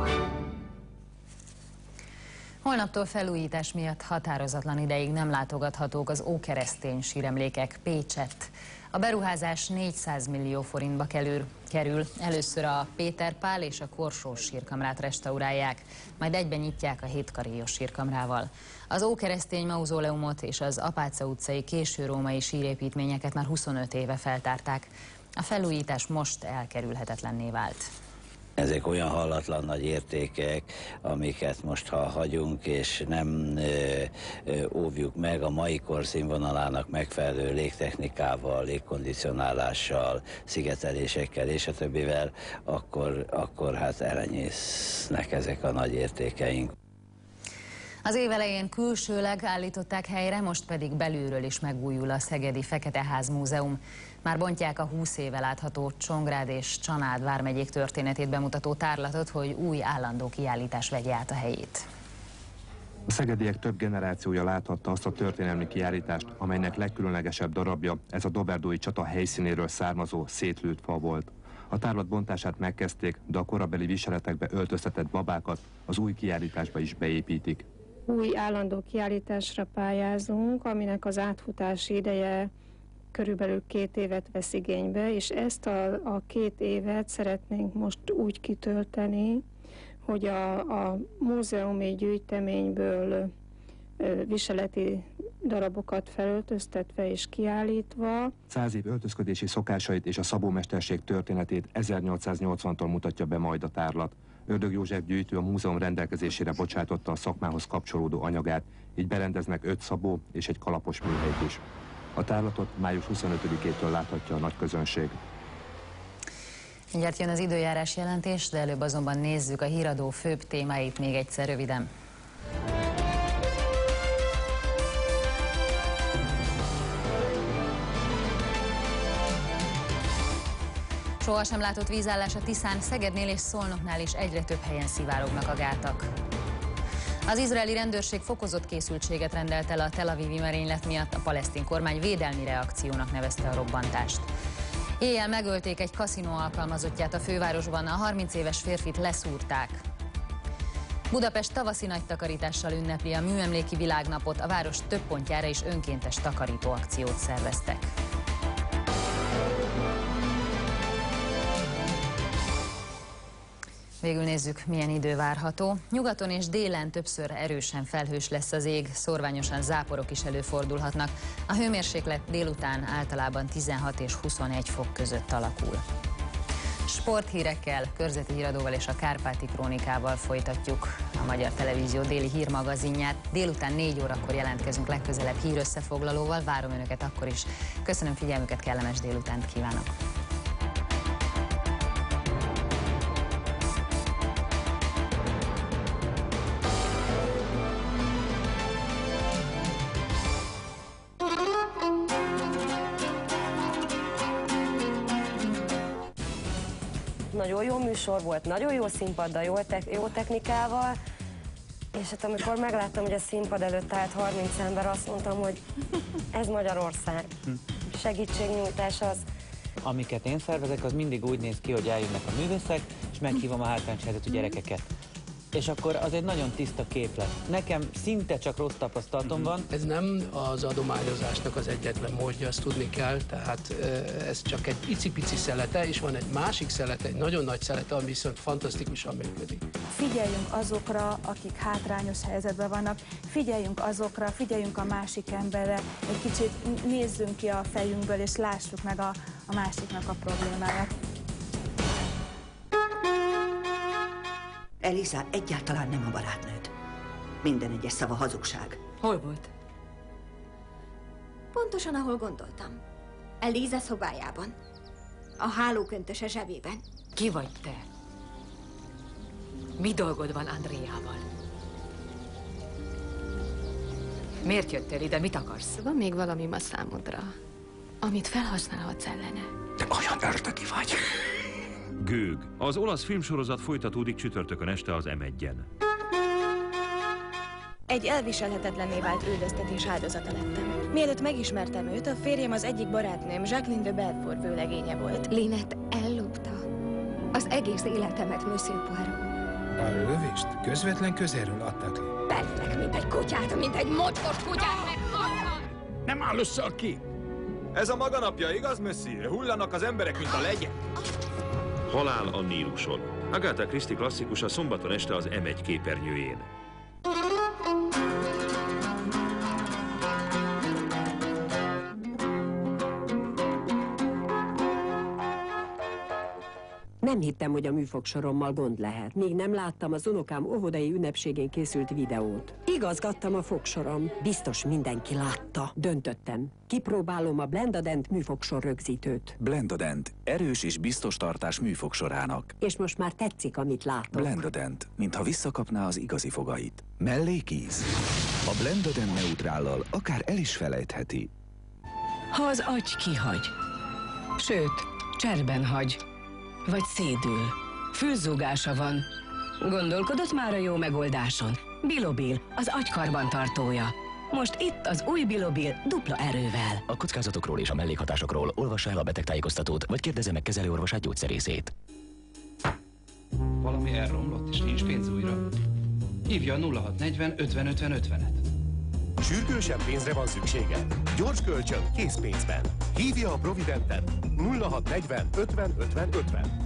Holnaptól felújítás miatt határozatlan ideig nem látogathatók az ókeresztény síremlékek Pécsett. A beruházás 400 millió forintba kerül. Először a Péter Pál és a Korsós sírkamrát restaurálják, majd egyben nyitják a Hétkaréjos sírkamrával. Az ókeresztény mauzóleumot és az Apáca utcai késő-római sírépítményeket már 25 éve feltárták. A felújítás most elkerülhetetlenné vált. Ezek olyan hallatlan nagy értékek, amiket most ha hagyunk, és nem óvjuk meg a mai kor színvonalának megfelelő légtechnikával, légkondicionálással, szigetelésekkel és a többivel, akkor hát elenyésznek ezek a nagy értékeink. Az év elején külsőleg állították helyre, most pedig belülről is megújul a Szegedi Feketeház Múzeum. Már bontják a 20 éve látható Csongrád és Csanád vármegyék történetét bemutató tárlatot, hogy új állandó kiállítás vegye át a helyét. A szegediek több generációja láthatta azt a történelmi kiállítást, amelynek legkülönlegesebb darabja ez a doberdói csata helyszínéről származó szétlőtt fa volt. A tárlat bontását megkezdték, de a korabeli viseletekbe öltöztetett babákat az új kiállításba is beépítik. Új állandó kiállításra pályázunk, aminek az átfutási ideje körülbelül 2 évet vesz igénybe, és ezt a 2 évet szeretnénk most úgy kitölteni, hogy a múzeumi gyűjteményből viseleti darabokat felöltöztetve és kiállítva. 100 év öltözködési szokásait és a szabómesterség történetét 1880-tól mutatja be majd a tárlat. Ördög József gyűjtő a múzeum rendelkezésére bocsátotta a szakmához kapcsolódó anyagát, így berendeznek 5 szabó és egy kalapos műhelyt is. A tárlatot május 25-től láthatja a nagy közönség. Mindjárt jön az időjárás jelentés, de előbb azonban nézzük a híradó főbb témáit még egyszer röviden. Sohasem látott vízállás a Tiszán, Szegednél és Szolnoknál is egyre több helyen szivárognak a gátak. Az izraeli rendőrség fokozott készültséget rendelt el a Tel Avivi merénylet miatt, a palesztin kormány védelmi reakciónak nevezte a robbantást. Éjjel megölték egy kaszinó alkalmazottját a fővárosban, a 30 éves férfit leszúrták. Budapest tavaszi nagy takarítással ünnepli a műemléki világnapot, a város több pontjára is önkéntes takarító akciót szerveztek. Végül nézzük, milyen idő várható. Nyugaton és délen többször erősen felhős lesz az ég, szórványosan záporok is előfordulhatnak. A hőmérséklet délután általában 16 és 21 fok között alakul. Sporthírekkel, körzeti híradóval és a Kárpáti Krónikával folytatjuk a Magyar Televízió déli hírmagazinját. Délután 4 órakor jelentkezünk legközelebb hírösszefoglalóval, várom Önöket akkor is. Köszönöm figyelmüket, kellemes délutánt kívánok! Nagyon jó műsor volt, nagyon jó színpaddal, jó technikával, és hát amikor megláttam, hogy a színpad előtt állt 30 ember, azt mondtam, hogy ez Magyarország. Segítségnyújtás az. Amiket én szervezek, az mindig úgy néz ki, hogy eljönnek a művészek, és meghívom a hátrányos helyzetű gyerekeket. És akkor az egy nagyon tiszta képlet. Nekem szinte csak rossz tapasztalatom van. Ez nem az adományozásnak az egyetlen módja, azt tudni kell, tehát ez csak egy icipici szelete, és van egy másik szelete, egy nagyon nagy szelete, ami viszont fantasztikusan működik. Figyeljünk azokra, akik hátrányos helyzetben vannak, figyeljünk a másik emberre, egy kicsit nézzünk ki a fejünkből, és lássuk meg a másiknak a problémáját. Eliza egyáltalán nem a barátnőd. Minden egyes szava hazugság. Hol volt? Pontosan, ahol gondoltam. Eliza szobájában. A hálóköntöse zsebében. Ki vagy te? Mi dolgod van Andréával? Miért jöttél ide? Mit akarsz? Van még valami ma számodra, amit felhasználhatsz ellene. Te olyan ördögi vagy. Gőg. Az olasz filmsorozat folytatódik csütörtökön este az M1-en. Egy elviselhetetlenné vált üldöztetés áldozata lettem. Mielőtt megismertem őt, a férjem az egyik barátnőm, Jacqueline de Belfort vőlegénye volt. Lynette ellopta az egész életemet, Monsieur Poirot. A lövést közvetlen közelről adtad ki. Belőlek, mint egy kutyát, mint egy mocskos kutyát meghaltam! Nem áll össze a kép! Ez a maga napja, igaz, Monsieur? Hullanak az emberek, mint a legyek. Halál a Níluson. Agatha Christie klasszikus a szombaton este az M1 képernyőjén. Nem hittem, hogy a műfogsorommal gond lehet. Még nem láttam az unokám óvodai ünnepségén készült videót. Igazgattam a fogsorom. Biztos mindenki látta. Döntöttem. Kipróbálom a Blendadent műfogsor rögzítőt. Blendadent. Erős és biztos tartás műfogsorának. És most már tetszik, amit látok. Blendadent. Mintha visszakapná az igazi fogait. Mellékíz. A Blendadent neutrállal akár el is felejtheti. Ha az agy kihagy, sőt, cserben hagy, vagy szédül, fülzúgása van, gondolkodott már a jó megoldáson? Bilobil, az agykarbantartója. Most itt az új Bilobil dupla erővel. A kockázatokról és a mellékhatásokról olvassa el a betegtájékoztatót, vagy kérdezze meg kezelőorvosát, gyógyszerészét. Valami elromlott, és nincs pénz újra. Hívja a 0640 50 50 50-et. Sürgősen pénzre van szüksége? Gyors kölcsön készpénzben. Hívja a Providentet 0640 50 50 50.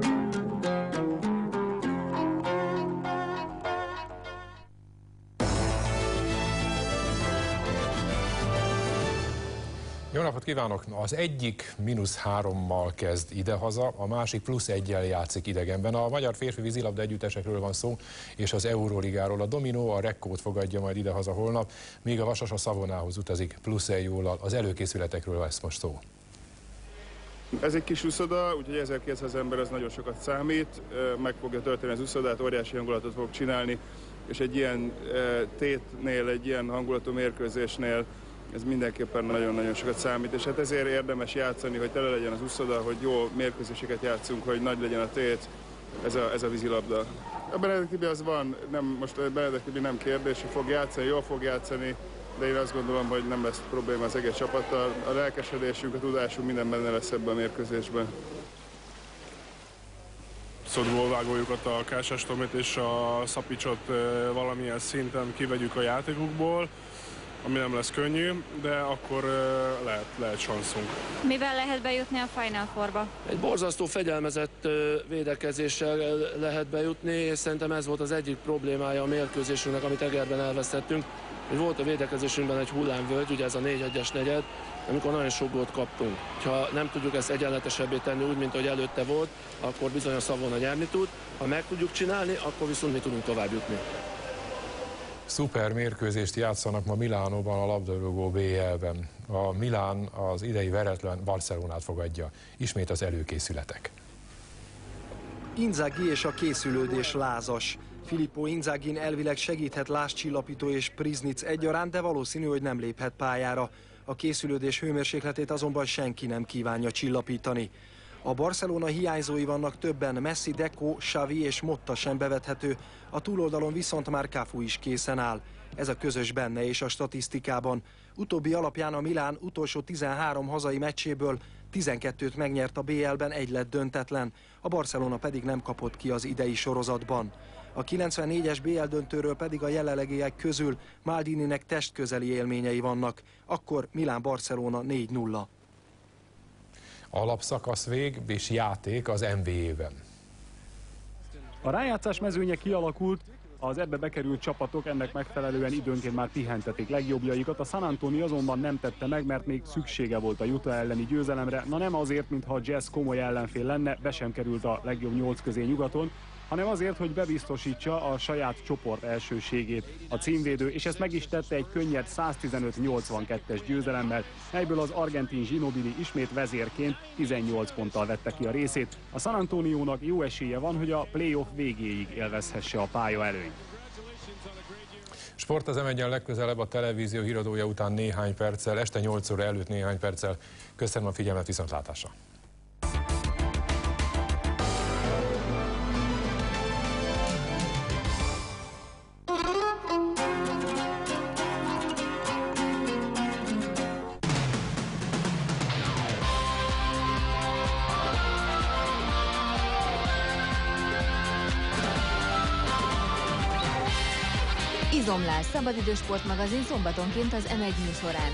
Jó napot kívánok! Az egyik -3-mal kezd idehaza, a másik +1-jel játszik idegenben. A magyar férfi vízilabda együttesekről van szó, és az Euroligáról. A Domino a Rekkót fogadja majd idehaza holnap, míg a Vasas a Szavonához utazik +1 góllal. Az előkészületekről lesz most szó. Ez egy kis uszoda, úgyhogy 1200 ember az nagyon sokat számít. Meg fogja tölteni az uszodát, óriási hangulatot fog csinálni, és egy ilyen tétnél, egy ilyen hangulatú mérkőzésnél ez mindenképpen nagyon-nagyon sokat számít, és hát ezért érdemes játszani, hogy tele legyen az uszoda, hogy jó mérkőzéseket játszunk, hogy nagy legyen a tét, ez a vízilabda. A Benedek Tibi az van, most a Benedek Tibi nem kérdés, hogy fog játszani, jól fog játszani, de én azt gondolom, hogy nem lesz probléma az egész csapattal. A lelkesedésünk, a tudásunk minden benne lesz ebben a mérkőzésben. Szodgólvágójukat, a Kásás Tomit és a Szapicsot valamilyen szinten kivegyük a játékukból, ami nem lesz könnyű, de akkor lehet sanszunk. Mivel lehet bejutni a Final Fourba? Egy borzasztó fegyelmezett védekezéssel lehet bejutni, és szerintem ez volt az egyik problémája a mérkőzésünknek, amit Egerben elvesztettünk, hogy volt a védekezésünkben egy hullámvölgy, ugye ez a 4-1-es negyed, amikor nagyon sok gólt kaptunk. Ha nem tudjuk ezt egyenletesebbé tenni úgy, mint ahogy előtte volt, akkor bizony a Savona nyerni tud. Ha meg tudjuk csinálni, akkor viszont mi tudunk tovább jutni. Szuper mérkőzést játszanak ma Milánóban a labdarúgó BL-ben. A Milán az idei veretlen Barcelonát fogadja. Ismét az előkészületek. Inzaghi és a készülődés lázas. Filippo Inzagghin elvileg segíthet Láscsillapító és Priznic egyaránt, de valószínű, hogy nem léphet pályára. A készülődés hőmérsékletét azonban senki nem kívánja csillapítani. A Barcelona hiányzói vannak többen, Messi, Deco, Xavi és Motta sem bevethető, a túloldalon viszont már Cafu is készen áll. Ez a közös benne és a statisztikában. Utóbbi alapján a Milán utolsó 13 hazai meccséből 12-t megnyert a BL-ben, egy lett döntetlen, a Barcelona pedig nem kapott ki az idei sorozatban. A 94-es BL döntőről pedig a jelenlegiek közül Maldininek testközeli élményei vannak. Akkor Milán-Barcelona 4-0. Alapszakasz vég és játék az NBA-ben. A rájátszás mezőnye kialakult, az ebbe bekerült csapatok ennek megfelelően időnként már pihentetik legjobbjaikat. A San Antonio azonban nem tette meg, mert még szüksége volt a Utah elleni győzelemre. Na nem azért, mintha a Jazz komoly ellenfél lenne, be sem került a legjobb 8 közé nyugaton. hanem azért, hogy bebiztosítsa a saját csoport elsőségét. A címvédő, és ezt meg is tette egy könnyed 115-82-es győzelemmel, melyből az argentin Ginóbili ismét vezérként 18 ponttal vette ki a részét. A San Antoniónak jó esélye van, hogy a playoff végéig élvezhesse a pálya előnyt. Sport az M1-en legközelebb a televízió híradója után néhány perccel, este 8 óra előtt néhány perccel. Köszönöm a figyelmet, viszontlátásra! Izomlás, szabadidős sportmagazin szombatonként az M1 műsorán.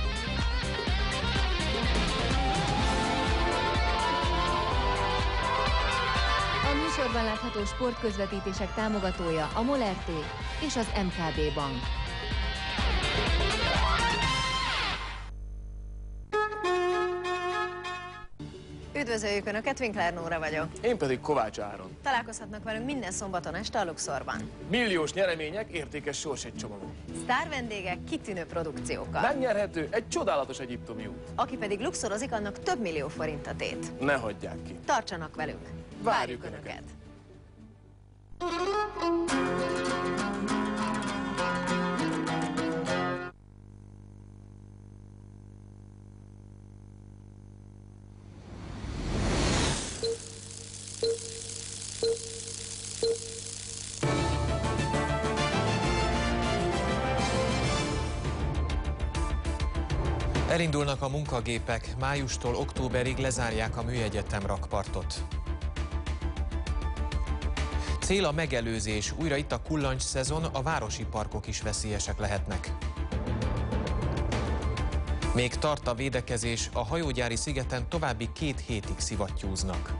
A műsorban látható sportközvetítések támogatója a MOL RT és az MKB Bank. Üdvözöljük Önöket, Winkler Nóra vagyok. Én pedig Kovács Áron. Találkozhatnak velünk minden szombaton este a Luxorban. Milliós nyeremények, értékes sorsegycsomagok. Sztár vendégek, kitűnő produkciókkal. Megnyerhető egy csodálatos egyiptomi út. Aki pedig luxorozik, annak több millió forint a tét. Ne hagyják ki. Tartsanak velünk. Várjuk Önöket. Elindulnak a munkagépek, májustól októberig lezárják a műegyetem rakpartot. Cél a megelőzés, újra itt a kullancs szezon, a városi parkok is veszélyesek lehetnek. Még tart a védekezés, a hajógyári szigeten további 2 hétig szivattyúznak.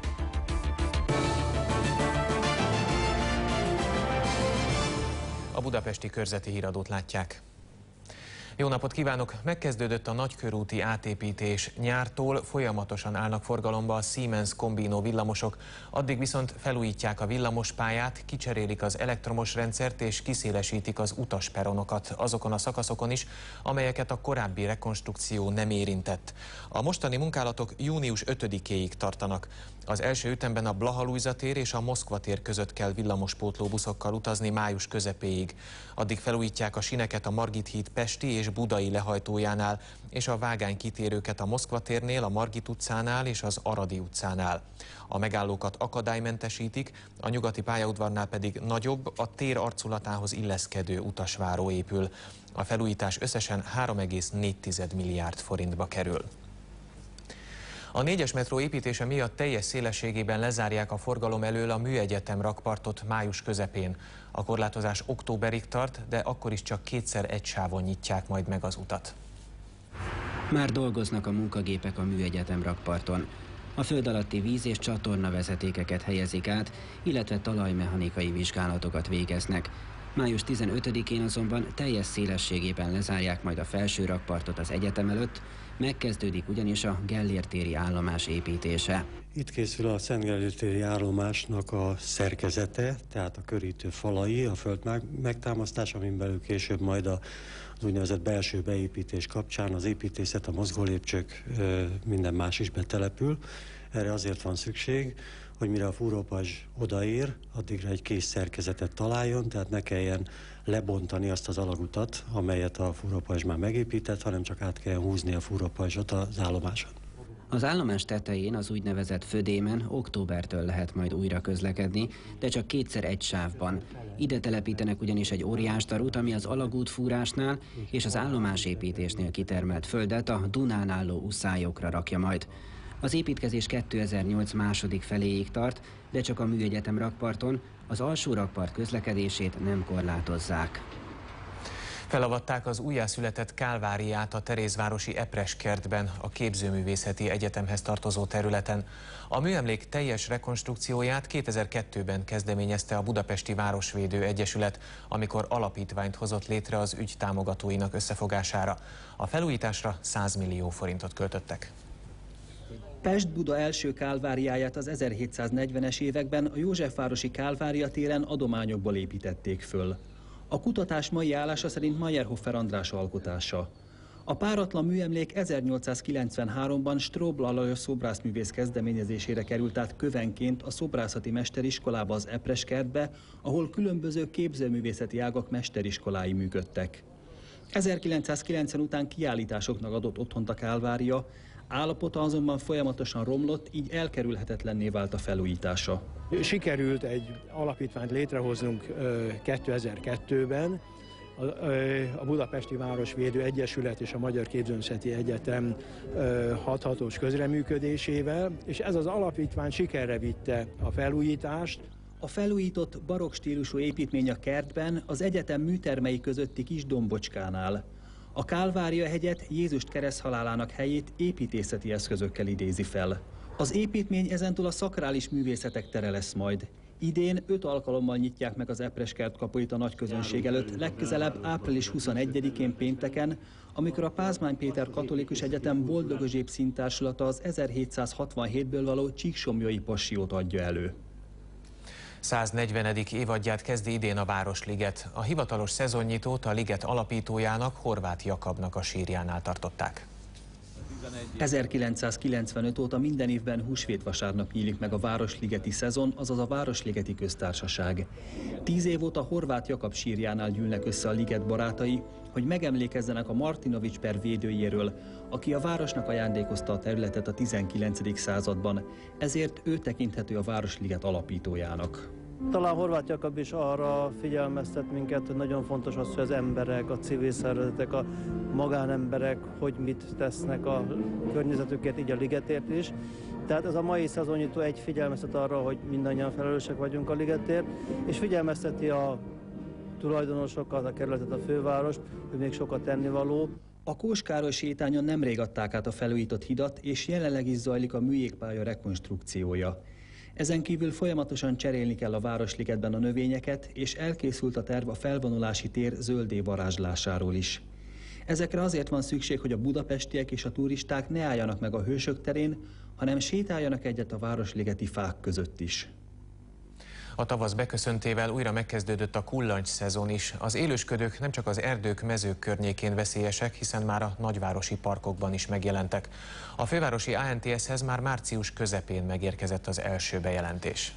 A budapesti körzeti híradót látják. Jó napot kívánok! Megkezdődött a nagykörúti átépítés. Nyártól folyamatosan állnak forgalomba a Siemens Combino villamosok, addig viszont felújítják a villamospályát, kicserélik az elektromos rendszert és kiszélesítik az utasperonokat azokon a szakaszokon is, amelyeket a korábbi rekonstrukció nem érintett. A mostani munkálatok június 5-éig tartanak. Az első ütemben a Blaha-Lujza tér és a Moszkva tér között kell villamospótló buszokkal utazni május közepéig. Addig felújítják a sineket a Margit híd pesti és budai lehajtójánál, és a vágánykitérőket a Moszkva térnél, a Margit utcánál és az Aradi utcánál. A megállókat akadálymentesítik, a nyugati pályaudvarnál pedig nagyobb, a tér arculatához illeszkedő utasváró épül. A felújítás összesen 3,4 milliárd forintba kerül. A 4-es metró építése miatt teljes szélességében lezárják a forgalom elől a Műegyetem rakpartot május közepén. A korlátozás októberig tart, de akkor is csak 2x egy sávon nyitják majd meg az utat. Már dolgoznak a munkagépek a Műegyetem rakparton. A föld alatti víz- és csatornavezetékeket helyezik át, illetve talajmechanikai vizsgálatokat végeznek. Május 15-én azonban teljes szélességében lezárják majd a felső rakpartot az egyetem előtt, megkezdődik ugyanis a Gellér téri állomás építése. Itt készül a Szent Gellért téri állomásnak a szerkezete, tehát a körítő falai, a föld megtámasztás, amin belül később majd az úgynevezett belső beépítés kapcsán az építészet, a mozgólépcsők, minden más is betelepül. Erre azért van szükség, hogy mire a fúrópajzs odaér, addigra egy kész szerkezetet találjon, tehát ne kelljen lebontani azt az alagutat, amelyet a fúrópajzs már megépített, hanem csak át kell húzni a fúrópajzsot az állomáson. Az állomás tetején, az úgynevezett födémen októbertől lehet majd újra közlekedni, de csak 2x egy sávban. Ide telepítenek ugyanis egy óriásdarút, ami az alagútfúrásnál és az állomásépítésnél kitermelt földet a Dunán álló uszályokra rakja majd. Az építkezés 2008 második feléig tart, de csak a Műegyetem rakparton, az alsó rakpart közlekedését nem korlátozzák. Felavatták az újjászületett Kálváriát a Terézvárosi Epreskertben, a Képzőművészeti Egyetemhez tartozó területen. A műemlék teljes rekonstrukcióját 2002-ben kezdeményezte a Budapesti Városvédő Egyesület, amikor alapítványt hozott létre az ügy támogatóinak összefogására. A felújításra 100 millió forintot költöttek. Pest-Buda első kálváriáját az 1740-es években a Józsefvárosi Kálvária téren adományokból építették föl. A kutatás mai állása szerint Meyerhofer András alkotása. A páratlan műemlék 1893-ban Stróbl Alajos szobrászművész kezdeményezésére került át kövenként a szobrászati mesteriskolába az Epreskertbe, ahol különböző képzőművészeti ágak mesteriskolái működtek. 1990 után kiállításoknak adott otthont a Kálvária, állapota azonban folyamatosan romlott, így elkerülhetetlenné vált a felújítása. Sikerült egy alapítványt létrehoznunk 2002-ben, a Budapesti Városvédő Egyesület és a Magyar Képzőművészeti Egyetem hathatós közreműködésével, és ez az alapítvány sikerre vitte a felújítást. A felújított barokk stílusú építmény a kertben, az egyetem műtermei közötti kis dombocskánál. A Kálvária-hegyet, Jézust kereszthalálának helyét építészeti eszközökkel idézi fel. Az építmény ezentúl a szakrális művészetek tere lesz majd. Idén 5 alkalommal nyitják meg az Epreskert kapuit a nagy közönség előtt, legközelebb április 21-én pénteken, amikor a Pázmány Péter Katolikus Egyetem Boldog-Özséb Színtársulata az 1767-ből való Csíksomlyai passiót adja elő. 140. évadját kezdi idén a Városliget. A hivatalos szezonnyitót a liget alapítójának, Horváth Jakabnak a sírjánál tartották. 1995 óta minden évben húsvétvasárnap nyílik meg a Városligeti szezon, azaz a Városligeti Köztársaság. 10 év óta Horváth Jakab sírjánál gyűlnek össze a liget barátai, hogy megemlékezzenek a Martinovics per védőjéről, aki a városnak ajándékozta a területet a 19. században, ezért ő tekinthető a Városliget alapítójának. Talán Horváth Jakab is arra figyelmeztet minket, hogy nagyon fontos az, hogy az emberek, a civil szervezetek, a magánemberek, hogy mit tesznek a környezetükért, így a ligetért is. Tehát ez a mai szezonnyitó egy figyelmeztet arra, hogy mindannyian felelősek vagyunk a ligetért, és figyelmezteti a tulajdonosokat, a kerületet, a fővárost, hogy még sokat tennivaló. A Kós Károly sétányon nemrég adták át a felújított hidat, és jelenleg is zajlik a műjégpálya rekonstrukciója. Ezen kívül folyamatosan cserélni kell a Városligetben a növényeket, és elkészült a terv a felvonulási tér zöldé varázslásáról is. Ezekre azért van szükség, hogy a budapestiek és a turisták ne álljanak meg a Hősök terén, hanem sétáljanak egyet a városligeti fák között is. A tavasz beköszöntével újra megkezdődött a kullancs szezon is. Az élősködők nem csak az erdők, mezők környékén veszélyesek, hiszen már a nagyvárosi parkokban is megjelentek. A fővárosi ANTS-hez már március közepén megérkezett az első bejelentés.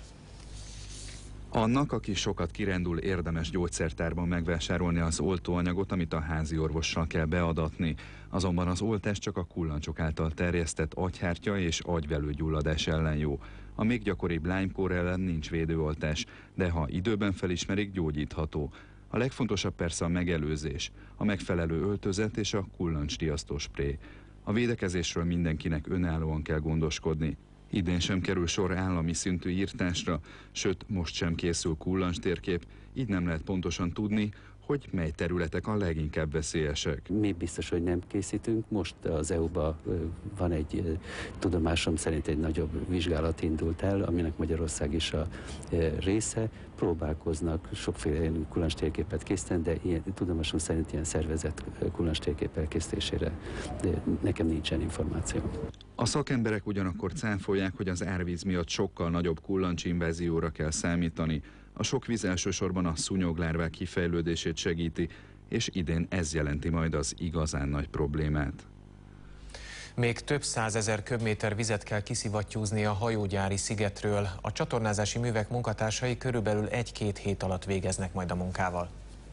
Annak, aki sokat kirándul, érdemes gyógyszertárban megvásárolni az oltóanyagot, amit a házi orvossal kell beadatni. Azonban az oltás csak a kullancsok által terjesztett agyhártya és agyvelőgyulladás ellen jó. A még gyakoribb Lyme-kór ellen nincs védőoltás, de ha időben felismerik, gyógyítható. A legfontosabb persze a megelőzés, a megfelelő öltözet és a kullancsriasztó spré. A védekezésről mindenkinek önállóan kell gondoskodni. Idén sem kerül sor állami szintű írtásra, sőt most sem készül kullancstérkép, így nem lehet pontosan tudni, hogy mely területek a leginkább veszélyesek. Mi biztos, hogy nem készítünk. Most az EU-ban van egy, tudomásom szerint egy nagyobb vizsgálat indult el, aminek Magyarország is a része. Próbálkoznak sokféle kullancstérképet készíteni, de tudomásom szerint ilyen szervezett kullancstérkép elkészítésére nekem nincsen információ. A szakemberek ugyanakkor cáfolják, hogy az árvíz miatt sokkal nagyobb kullancsinvázióra kell számítani. A sok víz elsősorban a szúnyoglárvák kifejlődését segíti, és idén ez jelenti majd az igazán nagy problémát. Még több százezer köbméter vizet kell kiszivattyúzni a hajógyári szigetről. A csatornázási művek munkatársai körülbelül 1-2 hét alatt végeznek majd a munkával.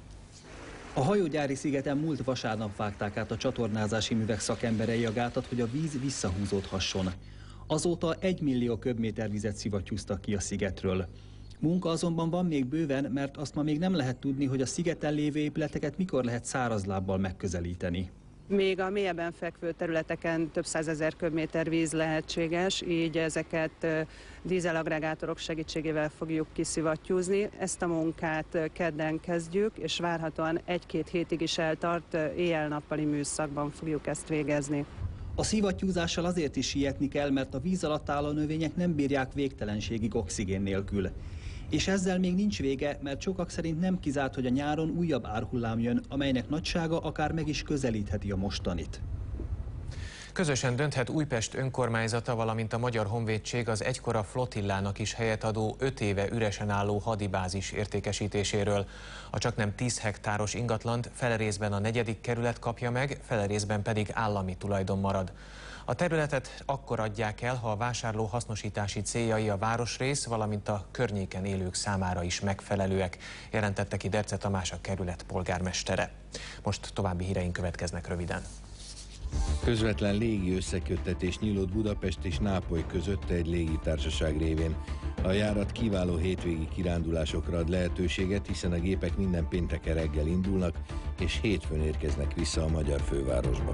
A hajógyári szigeten múlt vasárnap vágták át a csatornázási művek szakemberei a gátat, hogy a víz visszahúzódhasson. Azóta 1 millió köbméter vizet szivattyúztak ki a szigetről. Munka azonban van még bőven, mert azt ma még nem lehet tudni, hogy a szigeten lévő épületeket mikor lehet szárazlábbal megközelíteni. Még a mélyebben fekvő területeken több százezer köbméter víz lehetséges, így ezeket dízelagregátorok segítségével fogjuk kiszivattyúzni. Ezt a munkát kedden kezdjük, és várhatóan 1-2 hétig is eltart, éjjel-nappali műszakban fogjuk ezt végezni. A szivattyúzással azért is sietni kell, mert a víz alatt álló növények nem bírják végtelenségig oxigén nélkül. És ezzel még nincs vége, mert sokak szerint nem kizárt, hogy a nyáron újabb árhullám jön, amelynek nagysága akár meg is közelítheti a mostanit. Közösen dönthet Újpest önkormányzata, valamint a Magyar Honvédség az egykora flottillának is helyet adó 5 éve üresen álló hadibázis értékesítéséről. A csaknem 10 hektáros ingatlant fele részben a 4. kerület kapja meg, fele részben pedig állami tulajdon marad. A területet akkor adják el, ha a vásárló hasznosítási céljai a városrész, valamint a környéken élők számára is megfelelőek, jelentette ki Derce Tamás, a kerület polgármestere. Most további híreink következnek röviden. Közvetlen légi összeköttetés nyílt Budapest és Nápoly között egy légitársaság révén. A járat kiváló hétvégi kirándulásokra ad lehetőséget, hiszen a gépek minden pénteken reggel indulnak, és hétfőn érkeznek vissza a magyar fővárosba.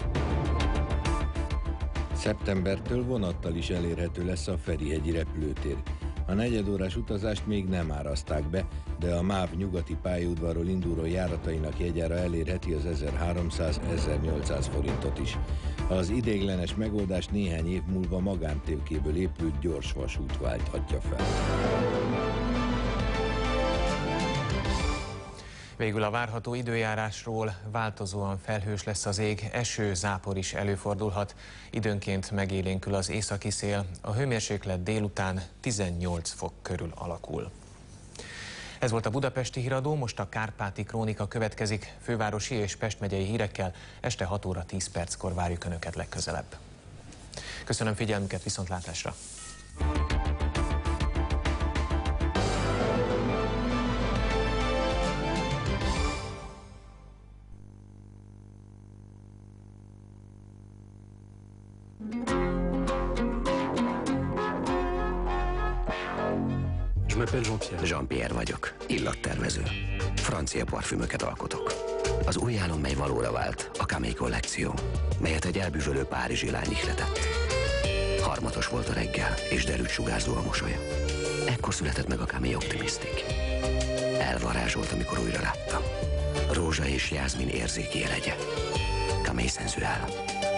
Szeptembertől vonattal is elérhető lesz a Ferihegyi repülőtér. A negyedórás utazást még nem árazták be, de a MÁV nyugati pályaudvarról induló járatainak jegyára elérheti az 1300-1800 forintot is. Az ideiglenes megoldást néhány év múlva magántőkéből épült gyors vasút válthatja fel. Végül a várható időjárásról: változóan felhős lesz az ég, eső, zápor is előfordulhat, időnként megélénkül az északi szél, a hőmérséklet délután 18 fok körül alakul. Ez volt a Budapesti Híradó, most a Kárpáti Krónika következik. Fővárosi és Pest megyei hírekkel este 6 óra 10 perckor várjuk Önöket legközelebb. Köszönöm figyelmüket, viszontlátásra! Jean-Pierre vagyok, illattervező. Francia parfümöket alkotok. Az új álom, mely valóra vált, a Camé kollekció, melyet egy elbűvölő párizsi lány ihletett. Harmatos volt a reggel, és derűt sugárzó a mosolya. Ekkor született meg a Camé Optimistic. Elvarázsolt, amikor újra láttam. Rózsa és jázmin érzéki jelegye. Camé Sensuál.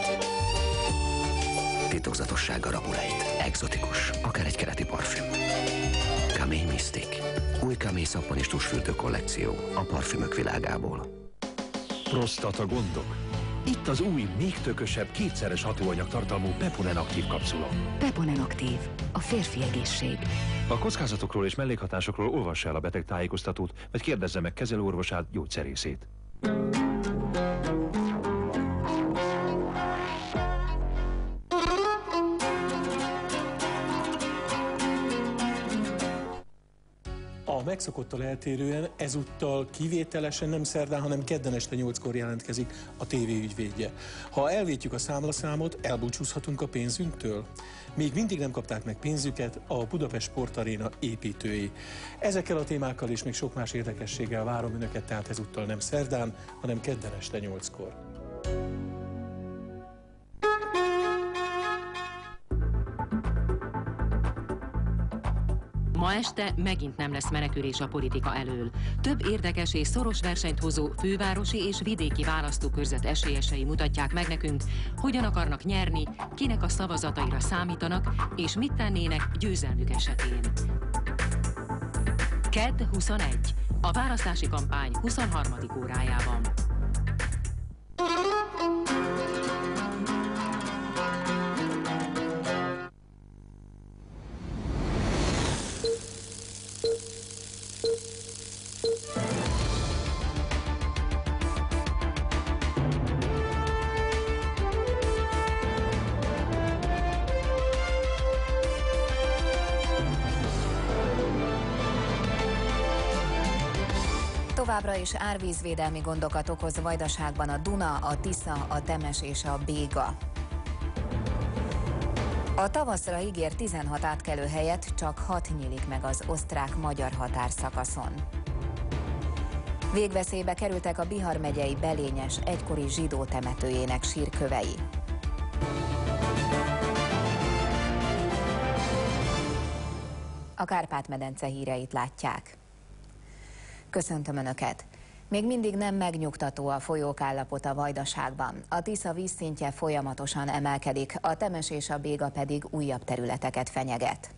Titokzatossága rabuleit. Egzotikus, akár egy keleti parfüm. Camé Mystic. Új Camé szappan és tusfürdő kollekció a parfümök világából. Prostata gondok? Itt az új, még tökösebb, kétszeres hatóanyagtartalmú Peponen aktív kapszula. Peponen aktív. A férfi egészség. A kockázatokról és mellékhatásokról olvassa el a beteg tájékoztatót, vagy kérdezze meg kezelőorvosát, gyógyszerészét. A megszokottal eltérően ezúttal kivételesen nem szerdán, hanem kedden este 8-kor jelentkezik a TV ügyvédje. Ha elvétjük a számlaszámot, elbúcsúzhatunk a pénzünktől? Még mindig nem kapták meg pénzüket a Budapest Sportaréna építői. Ezekkel a témákkal és még sok más érdekességgel várom Önöket, tehát ezúttal nem szerdán, hanem kedden este 8-kor. Ma este megint nem lesz menekülés a politika elől. Több érdekes és szoros versenyt hozó fővárosi és vidéki választókörzet esélyesei mutatják meg nekünk, hogyan akarnak nyerni, kinek a szavazataira számítanak, és mit tennének győzelmük esetén. Kedd 21. A választási kampány 23. órájában. Továbbra is árvízvédelmi gondokat okoz Vajdaságban a Duna, a Tisza, a Temes és a Béga. A tavaszra ígér 16 átkelő helyett csak 6 nyílik meg az osztrák-magyar határszakaszon. Végveszélybe kerültek a Bihar megyei Belényes egykori zsidó temetőjének sírkövei. A Kárpát-medence híreit látják. Köszöntöm Önöket! Még mindig nem megnyugtató a folyók állapota Vajdaságban. A Tisza vízszintje folyamatosan emelkedik, a Temes és a Béga pedig újabb területeket fenyeget.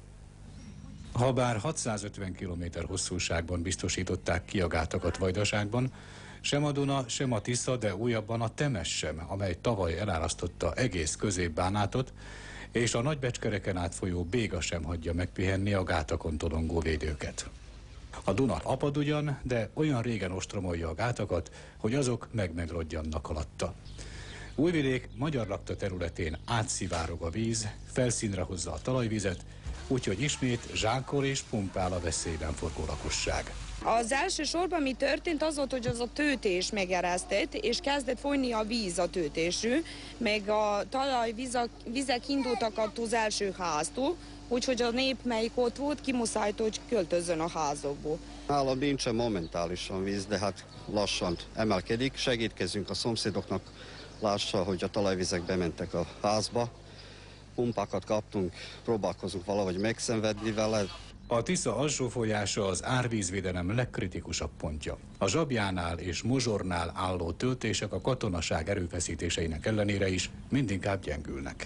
Habár 650 km hosszúságban biztosították ki a gátakat Vajdaságban, Sem a Duna, sem a Tisza, de újabban a Temes sem, amely tavaly elárasztotta egész Közép-Bánátot, és a Nagybecskereken átfolyó Béga sem hagyja megpihenni a gátakon tolongó védőket. A Duna apad ugyan, de olyan régen ostromolja a gátakat, hogy azok megrodjannak alatta. Újvidék magyar lakta területén átszivárog a víz, felszínre hozza a talajvizet, úgyhogy ismét zsákol és pumpál a veszélyben forgó lakosság. Az elsősorban mi történt az volt, hogy az a tőtés megeresztett, és kezdett folyni a víz a tőtésről, meg a talajvizek indultak az első háztól, úgyhogy a nép, melyik ott volt, kimuszájt, hogy költözzön a házokból. Nálam nincsen momentálisan víz, de hát lassan emelkedik. Segítkezünk a szomszédoknak, lássa, hogy a talajvizek bementek a házba. Pumpákat kaptunk, próbálkozunk valahogy megszenvedni vele. A Tisza alsó folyása az árvízvédelem legkritikusabb pontja. A Zsabjánál és Mozsornál álló töltések a katonaság erőfeszítéseinek ellenére is mindinkább gyengülnek.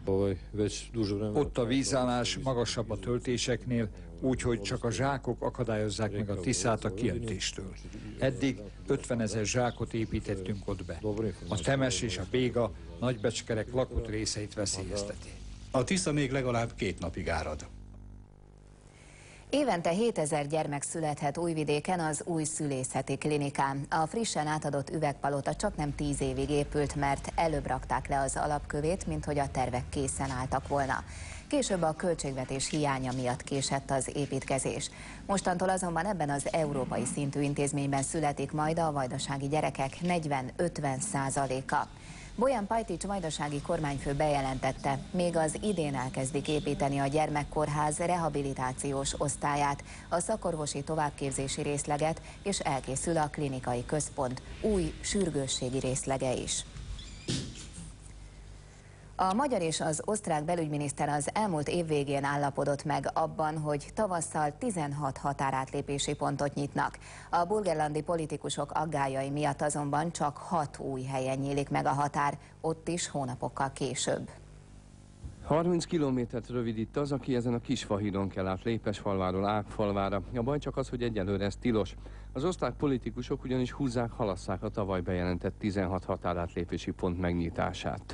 Ott a vízállás magasabb a töltéseknél, úgyhogy csak a zsákok akadályozzák meg a Tiszát a kiöntéstől. Eddig 50 000 zsákot építettünk ott be. A Temes és a Béga Nagybecskerek lakott részeit veszélyezteti. A Tisza még legalább 2 napig árad. Évente 7000 gyermek születhet Újvidéken az új szülészeti klinikán. A frissen átadott üvegpalota csaknem 10 évig épült, mert előbb rakták le az alapkövét, mint hogy a tervek készen álltak volna. Később a költségvetés hiánya miatt késett az építkezés. Mostantól azonban ebben az európai szintű intézményben születik majd a vajdasági gyerekek 40-50%-a. Bolyán Pajtics vajdasági kormányfő bejelentette, még az idén elkezdik építeni a gyermekkórház rehabilitációs osztályát, a szakorvosi továbbképzési részleget, és elkészül a klinikai központ új sürgősségi részlege is. A magyar és az osztrák belügyminiszter az elmúlt év végén állapodott meg abban, hogy tavasszal 16 határátlépési pontot nyitnak. A burgenlandi politikusok aggályai miatt azonban csak 6 új helyen nyílik meg a határ, ott is hónapokkal később. 30 kilométert rövidít az, aki ezen a Kisfahídon kell át Lépesfalváról Ágfalvára. A baj csak az, hogy egyelőre ez tilos. Az osztrák politikusok ugyanis húzzák, halasszák a tavaly bejelentett 16 határátlépési pont megnyitását.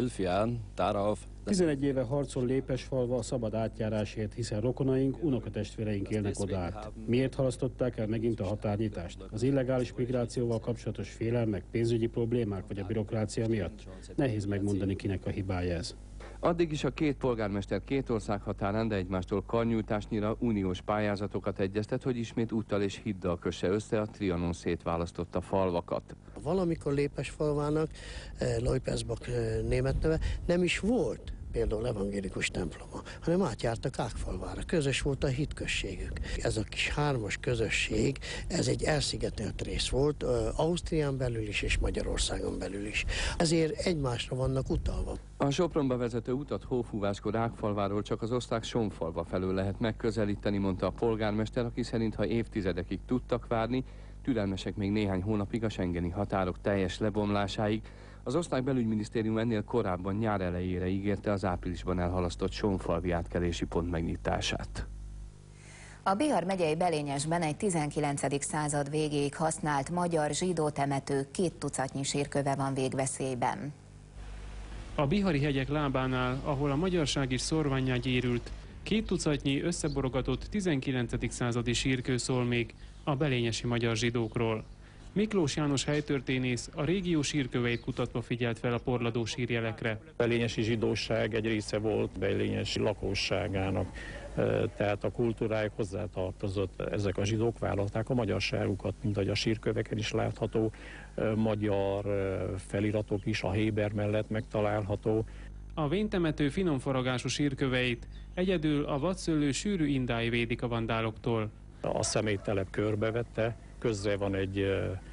11 éve harcol Lépesfalva a szabad átjárásért, hiszen rokonaink, unokatestvéreink élnek oda át. Miért halasztották el megint a határnyitást? Az illegális migrációval kapcsolatos félelmek, pénzügyi problémák vagy a bürokrácia miatt? Nehéz megmondani, kinek a hibája ez. Addig is a 2 polgármester 2 ország határán, de egymástól karnyújtásnyira uniós pályázatokat egyeztet, hogy ismét úttal és hiddal kösse össze a Trianon szétválasztotta falvakat. Valamikor Lépesfalvának, Leupelsbach német neve, nem is volt például evangélikus temploma, hanem átjártak Ágfalvára. Közös volt a hitközségük. Ez a kis 3-as közösség, ez egy elszigetelt rész volt, Ausztrián belül is és Magyarországon belül is. Ezért egymásra vannak utalva. A Sopronba vezető utat hófúváskor Ágfalváról csak az osztrák Sonfalva felől lehet megközelíteni, mondta a polgármester, aki szerint, ha évtizedekig tudtak várni, türelmesek még néhány hónapig a schengeni határok teljes lebomlásáig. Az osztrák belügyminisztérium ennél korábban nyár elejére ígérte az áprilisban elhalasztott sonfalvi átkelési pont megnyitását. A Bihar megyei Belényesben egy 19. század végéig használt magyar zsidó temető 2 tucatnyi sírköve van végveszélyben. A bihari hegyek lábánál, ahol a magyarság is szorvánnyá gyérült, 2 tucatnyi összeborogatott 19. századi sírkő szól még a belényesi magyar zsidókról. Miklós János helytörténész a régió sírköveit kutatva figyelt fel a porladó sírjelekre. Belényesi zsidóság egy része volt belényesi lakosságának, tehát a kultúrájuk hozzátartozott. Ezek a zsidók vállalták a magyarságukat, mint ahogy a sírköveken is látható, magyar feliratok is a Héber mellett megtalálható. A vénytemető finomfaragású sírköveit egyedül a vadszőlő sűrű indái védik a vandáloktól. A személytelep körbevette, közre van egy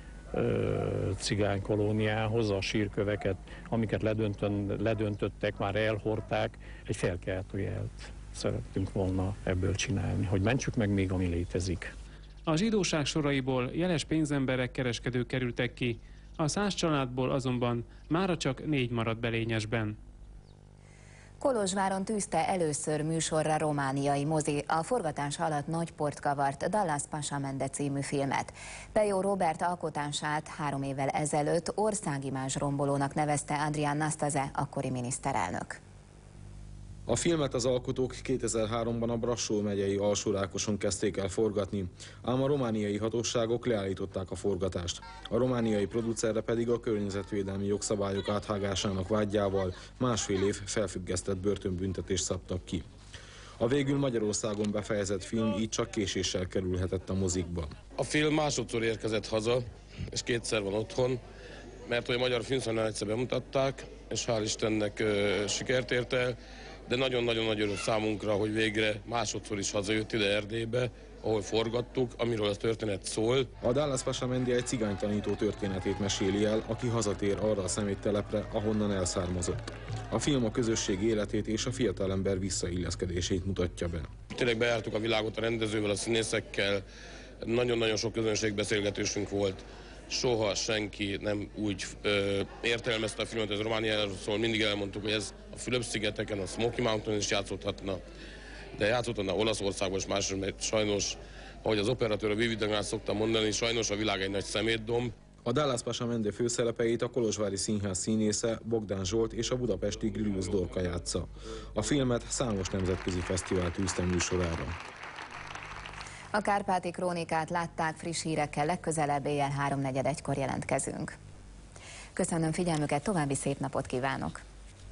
cigánykolóniához, a sírköveket, amiket ledöntöttek, már elhordták, egy felkeltőjelt szerettünk volna ebből csinálni, hogy mentsük meg még, ami létezik. A zsidóság soraiból jeles pénzemberek, kereskedők kerültek ki, a 100 családból azonban mára csak 4 maradt Belényesben. Kolozsváron tűzte először műsorra romániai mozi. A forgatás alatt nagy port kavart Dallas Pasamende című filmet. Pejó Róbert alkotását 3 évvel ezelőtt országimázs rombolónak nevezte Adrián Nastase, akkori miniszterelnök. A filmet az alkotók 2003-ban a Brassó megyei Alsó-Rákoson kezdték el forgatni, ám a romániai hatóságok leállították a forgatást. A romániai producerre pedig a környezetvédelmi jogszabályok áthágásának vágyával 1,5 év felfüggesztett börtönbüntetést szabtak ki. A végül Magyarországon befejezett film így csak késéssel kerülhetett a mozikba. A film másodszor érkezett haza, és 2-szer van otthon, mert hogy a magyar filmszónál egyszer bemutatták, és hál' Istennek sikert ért el, de nagyon-nagyon nagy öröm számunkra, hogy végre másodszor is hazajött ide Erdélybe, ahol forgattuk, amiről a történet szól. A Dallas Pasamende egy cigánytanító történetét meséli el, aki hazatér arra a szeméttelepre, ahonnan elszármazott. A film a közösség életét és a fiatalember visszailleszkedését mutatja be. Tényleg bejártuk a világot a rendezővel, a színészekkel, nagyon-nagyon sok közönségbeszélgetésünk volt. Soha senki nem úgy értelmezte a filmet, ez Romániáról szól, mindig elmondtuk, hogy ez a Fülöp-szigeteken, a Smoky Mountain is játszódhatna, de játszódhatna Olaszországban is máshol, mert sajnos, ahogy az operatőr a Vividegnál szoktam mondani, sajnos a világ egy nagy szemétdomb. A Dallas Pasamende főszerepeit a Kolozsvári Színház színésze Bogdán Zsolt és a budapesti Grillus Dorka játsza. A filmet számos nemzetközi fesztivál tűzte műsorára. A Kárpáti Krónikát látták, friss hírekkel legközelebb éjjel 3:45-kor jelentkezünk. Köszönöm figyelmüket, további szép napot kívánok!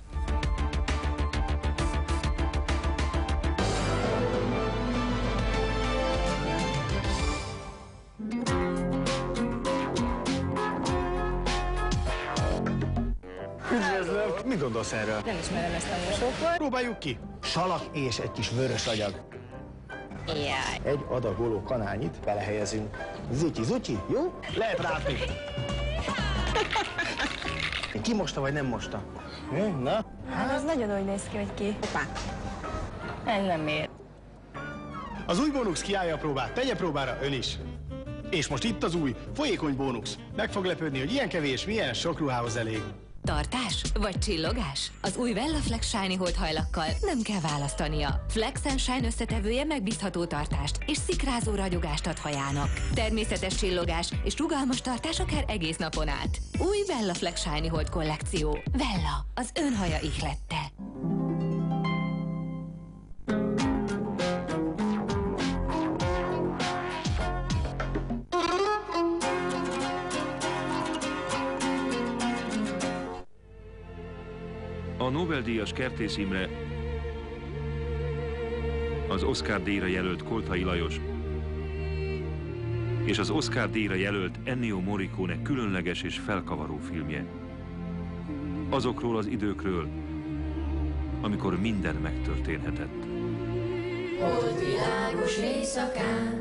Üdvözlök! Mit gondolsz erről? Nem ismerem ezt a mosókot. Próbáljuk ki! Salak és egy kis vörös agyag. Jaj. Egy adagoló kanálnyit belehelyezünk. Zutyi, jó? Lehet rátni. Ki mosta vagy nem mosta? Na? Hát az nagyon úgy néz ki, hogy ki. Hoppá. Ez nem ér. Az új Bonux kiállja a próbát, tegye próbára ön is. És most itt az új, folyékony Bonux. Meg fog lepődni, hogy ilyen kevés, milyen sok ruhához elég. Tartás vagy csillogás? Az új Vella Flex Shiny holdhajlakkal nem kell választania. Flex & Shine összetevője megbízható tartást és szikrázó ragyogást ad hajának. Természetes csillogás és rugalmas tartás akár egész napon át. Új Vella Flex Shiny hold kollekció. Vella, az ön haja ihlette. A Nobel-díjas Kertész Imre, az Oscar-díjra jelölt Kolthay Lajos és az Oscar-díjra jelölt Ennio Morricone különleges és felkavaró filmje. Azokról az időkről, amikor minden megtörténhetett. Holt világos éjszakán,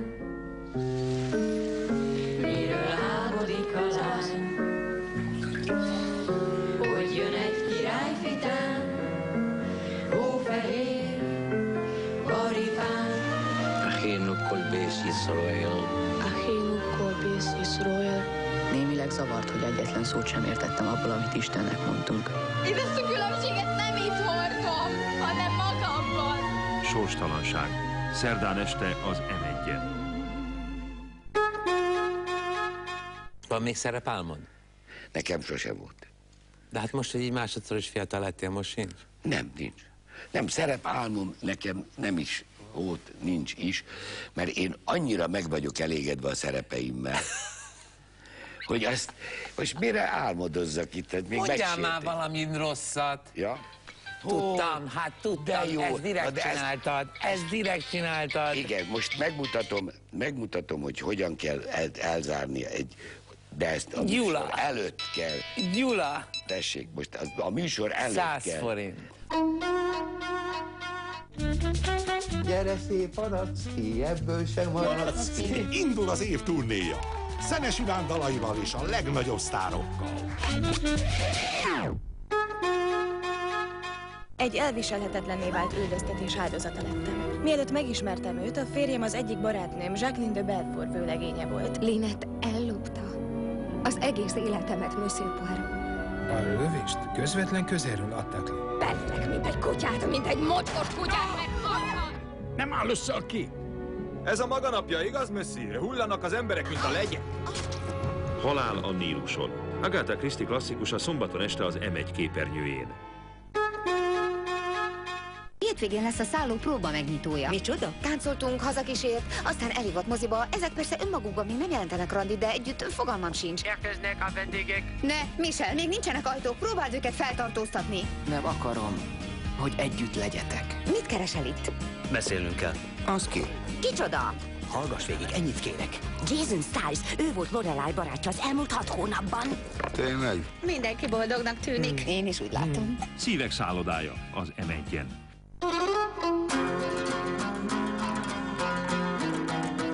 miről álmodik a lány, hogy jön egy királyfitán, hófehér karipán. Achinukkol bész Yisroel. Achinukkol bész Yisroel. Némileg zavart, hogy egyetlen szót sem értettem abból, amit Istennek mondtunk. Én ezt a különbséget nem itt hordom, hanem magamban. Sorstalanság. Szerdán este az M1-en. Van még szerepálmod? Nekem sosem volt. De hát most, hogy így másodszor is fiatal lettél, most sincs? Nem, nincs. Nem, szerepálmom nekem nem is volt, nincs is, mert én annyira meg vagyok elégedve a szerepeimmel, hogy azt most mire álmodozzak itt? Még mondjál már valami rosszat. Ja? Tudtam, hát tudtam, jó, ezt direkt csináltad, ezt direkt csináltad. Igen, most megmutatom, hogy hogyan kell elzárni egy, de ezt a műsor előtt kell. Gyula! Tessék, most a műsor előtt 100 kell. forint. Gyere szép Aracki, ebből sem maradsz ki. Indul az év turnéja. Szenes Iván dalaival és a legnagyobb sztárokkal. Egy elviselhetetlenné vált üldöztetés áldozata lettem. Mielőtt megismertem őt, a férjem az egyik barátnőm, Jacqueline de Belfort vőlegénye volt. Lynette ellopta az egész életemet, Monsieur Poirot. A lövést közvetlen közelről adták le. Belőlek, mint egy kutyát, mint egy mocskos kutyát, mert hagynak! Nem áll össze a kép! Ez a maga napja, igaz, Monsieur? Hullanak az emberek, mint a legyek. Halál a Níluson. Agatha Christie klasszikusa szombaton este az M1 képernyőjén. Hétvégén lesz a szálló próba megnyitója. Micsoda? Táncoltunk, hazakísért, aztán elhívott moziba. Ezek persze önmagukban még nem jelentenek randit, de együtt fogalmam sincs. Érkeznek a vendégek. Ne, Michel, még nincsenek ajtók, próbáld őket feltartóztatni. Nem akarom, hogy együtt legyetek. Mit keresel itt? Beszélnünk kell. Az ki? Kicsoda? Hallgass végig, ennyit kérek. Jason Stiles, ő volt Lorelai barátja az elmúlt 6 hónapban. Tényleg? Mindenki boldognak tűnik. Én is úgy látom. Szívek szállodája az M1-en.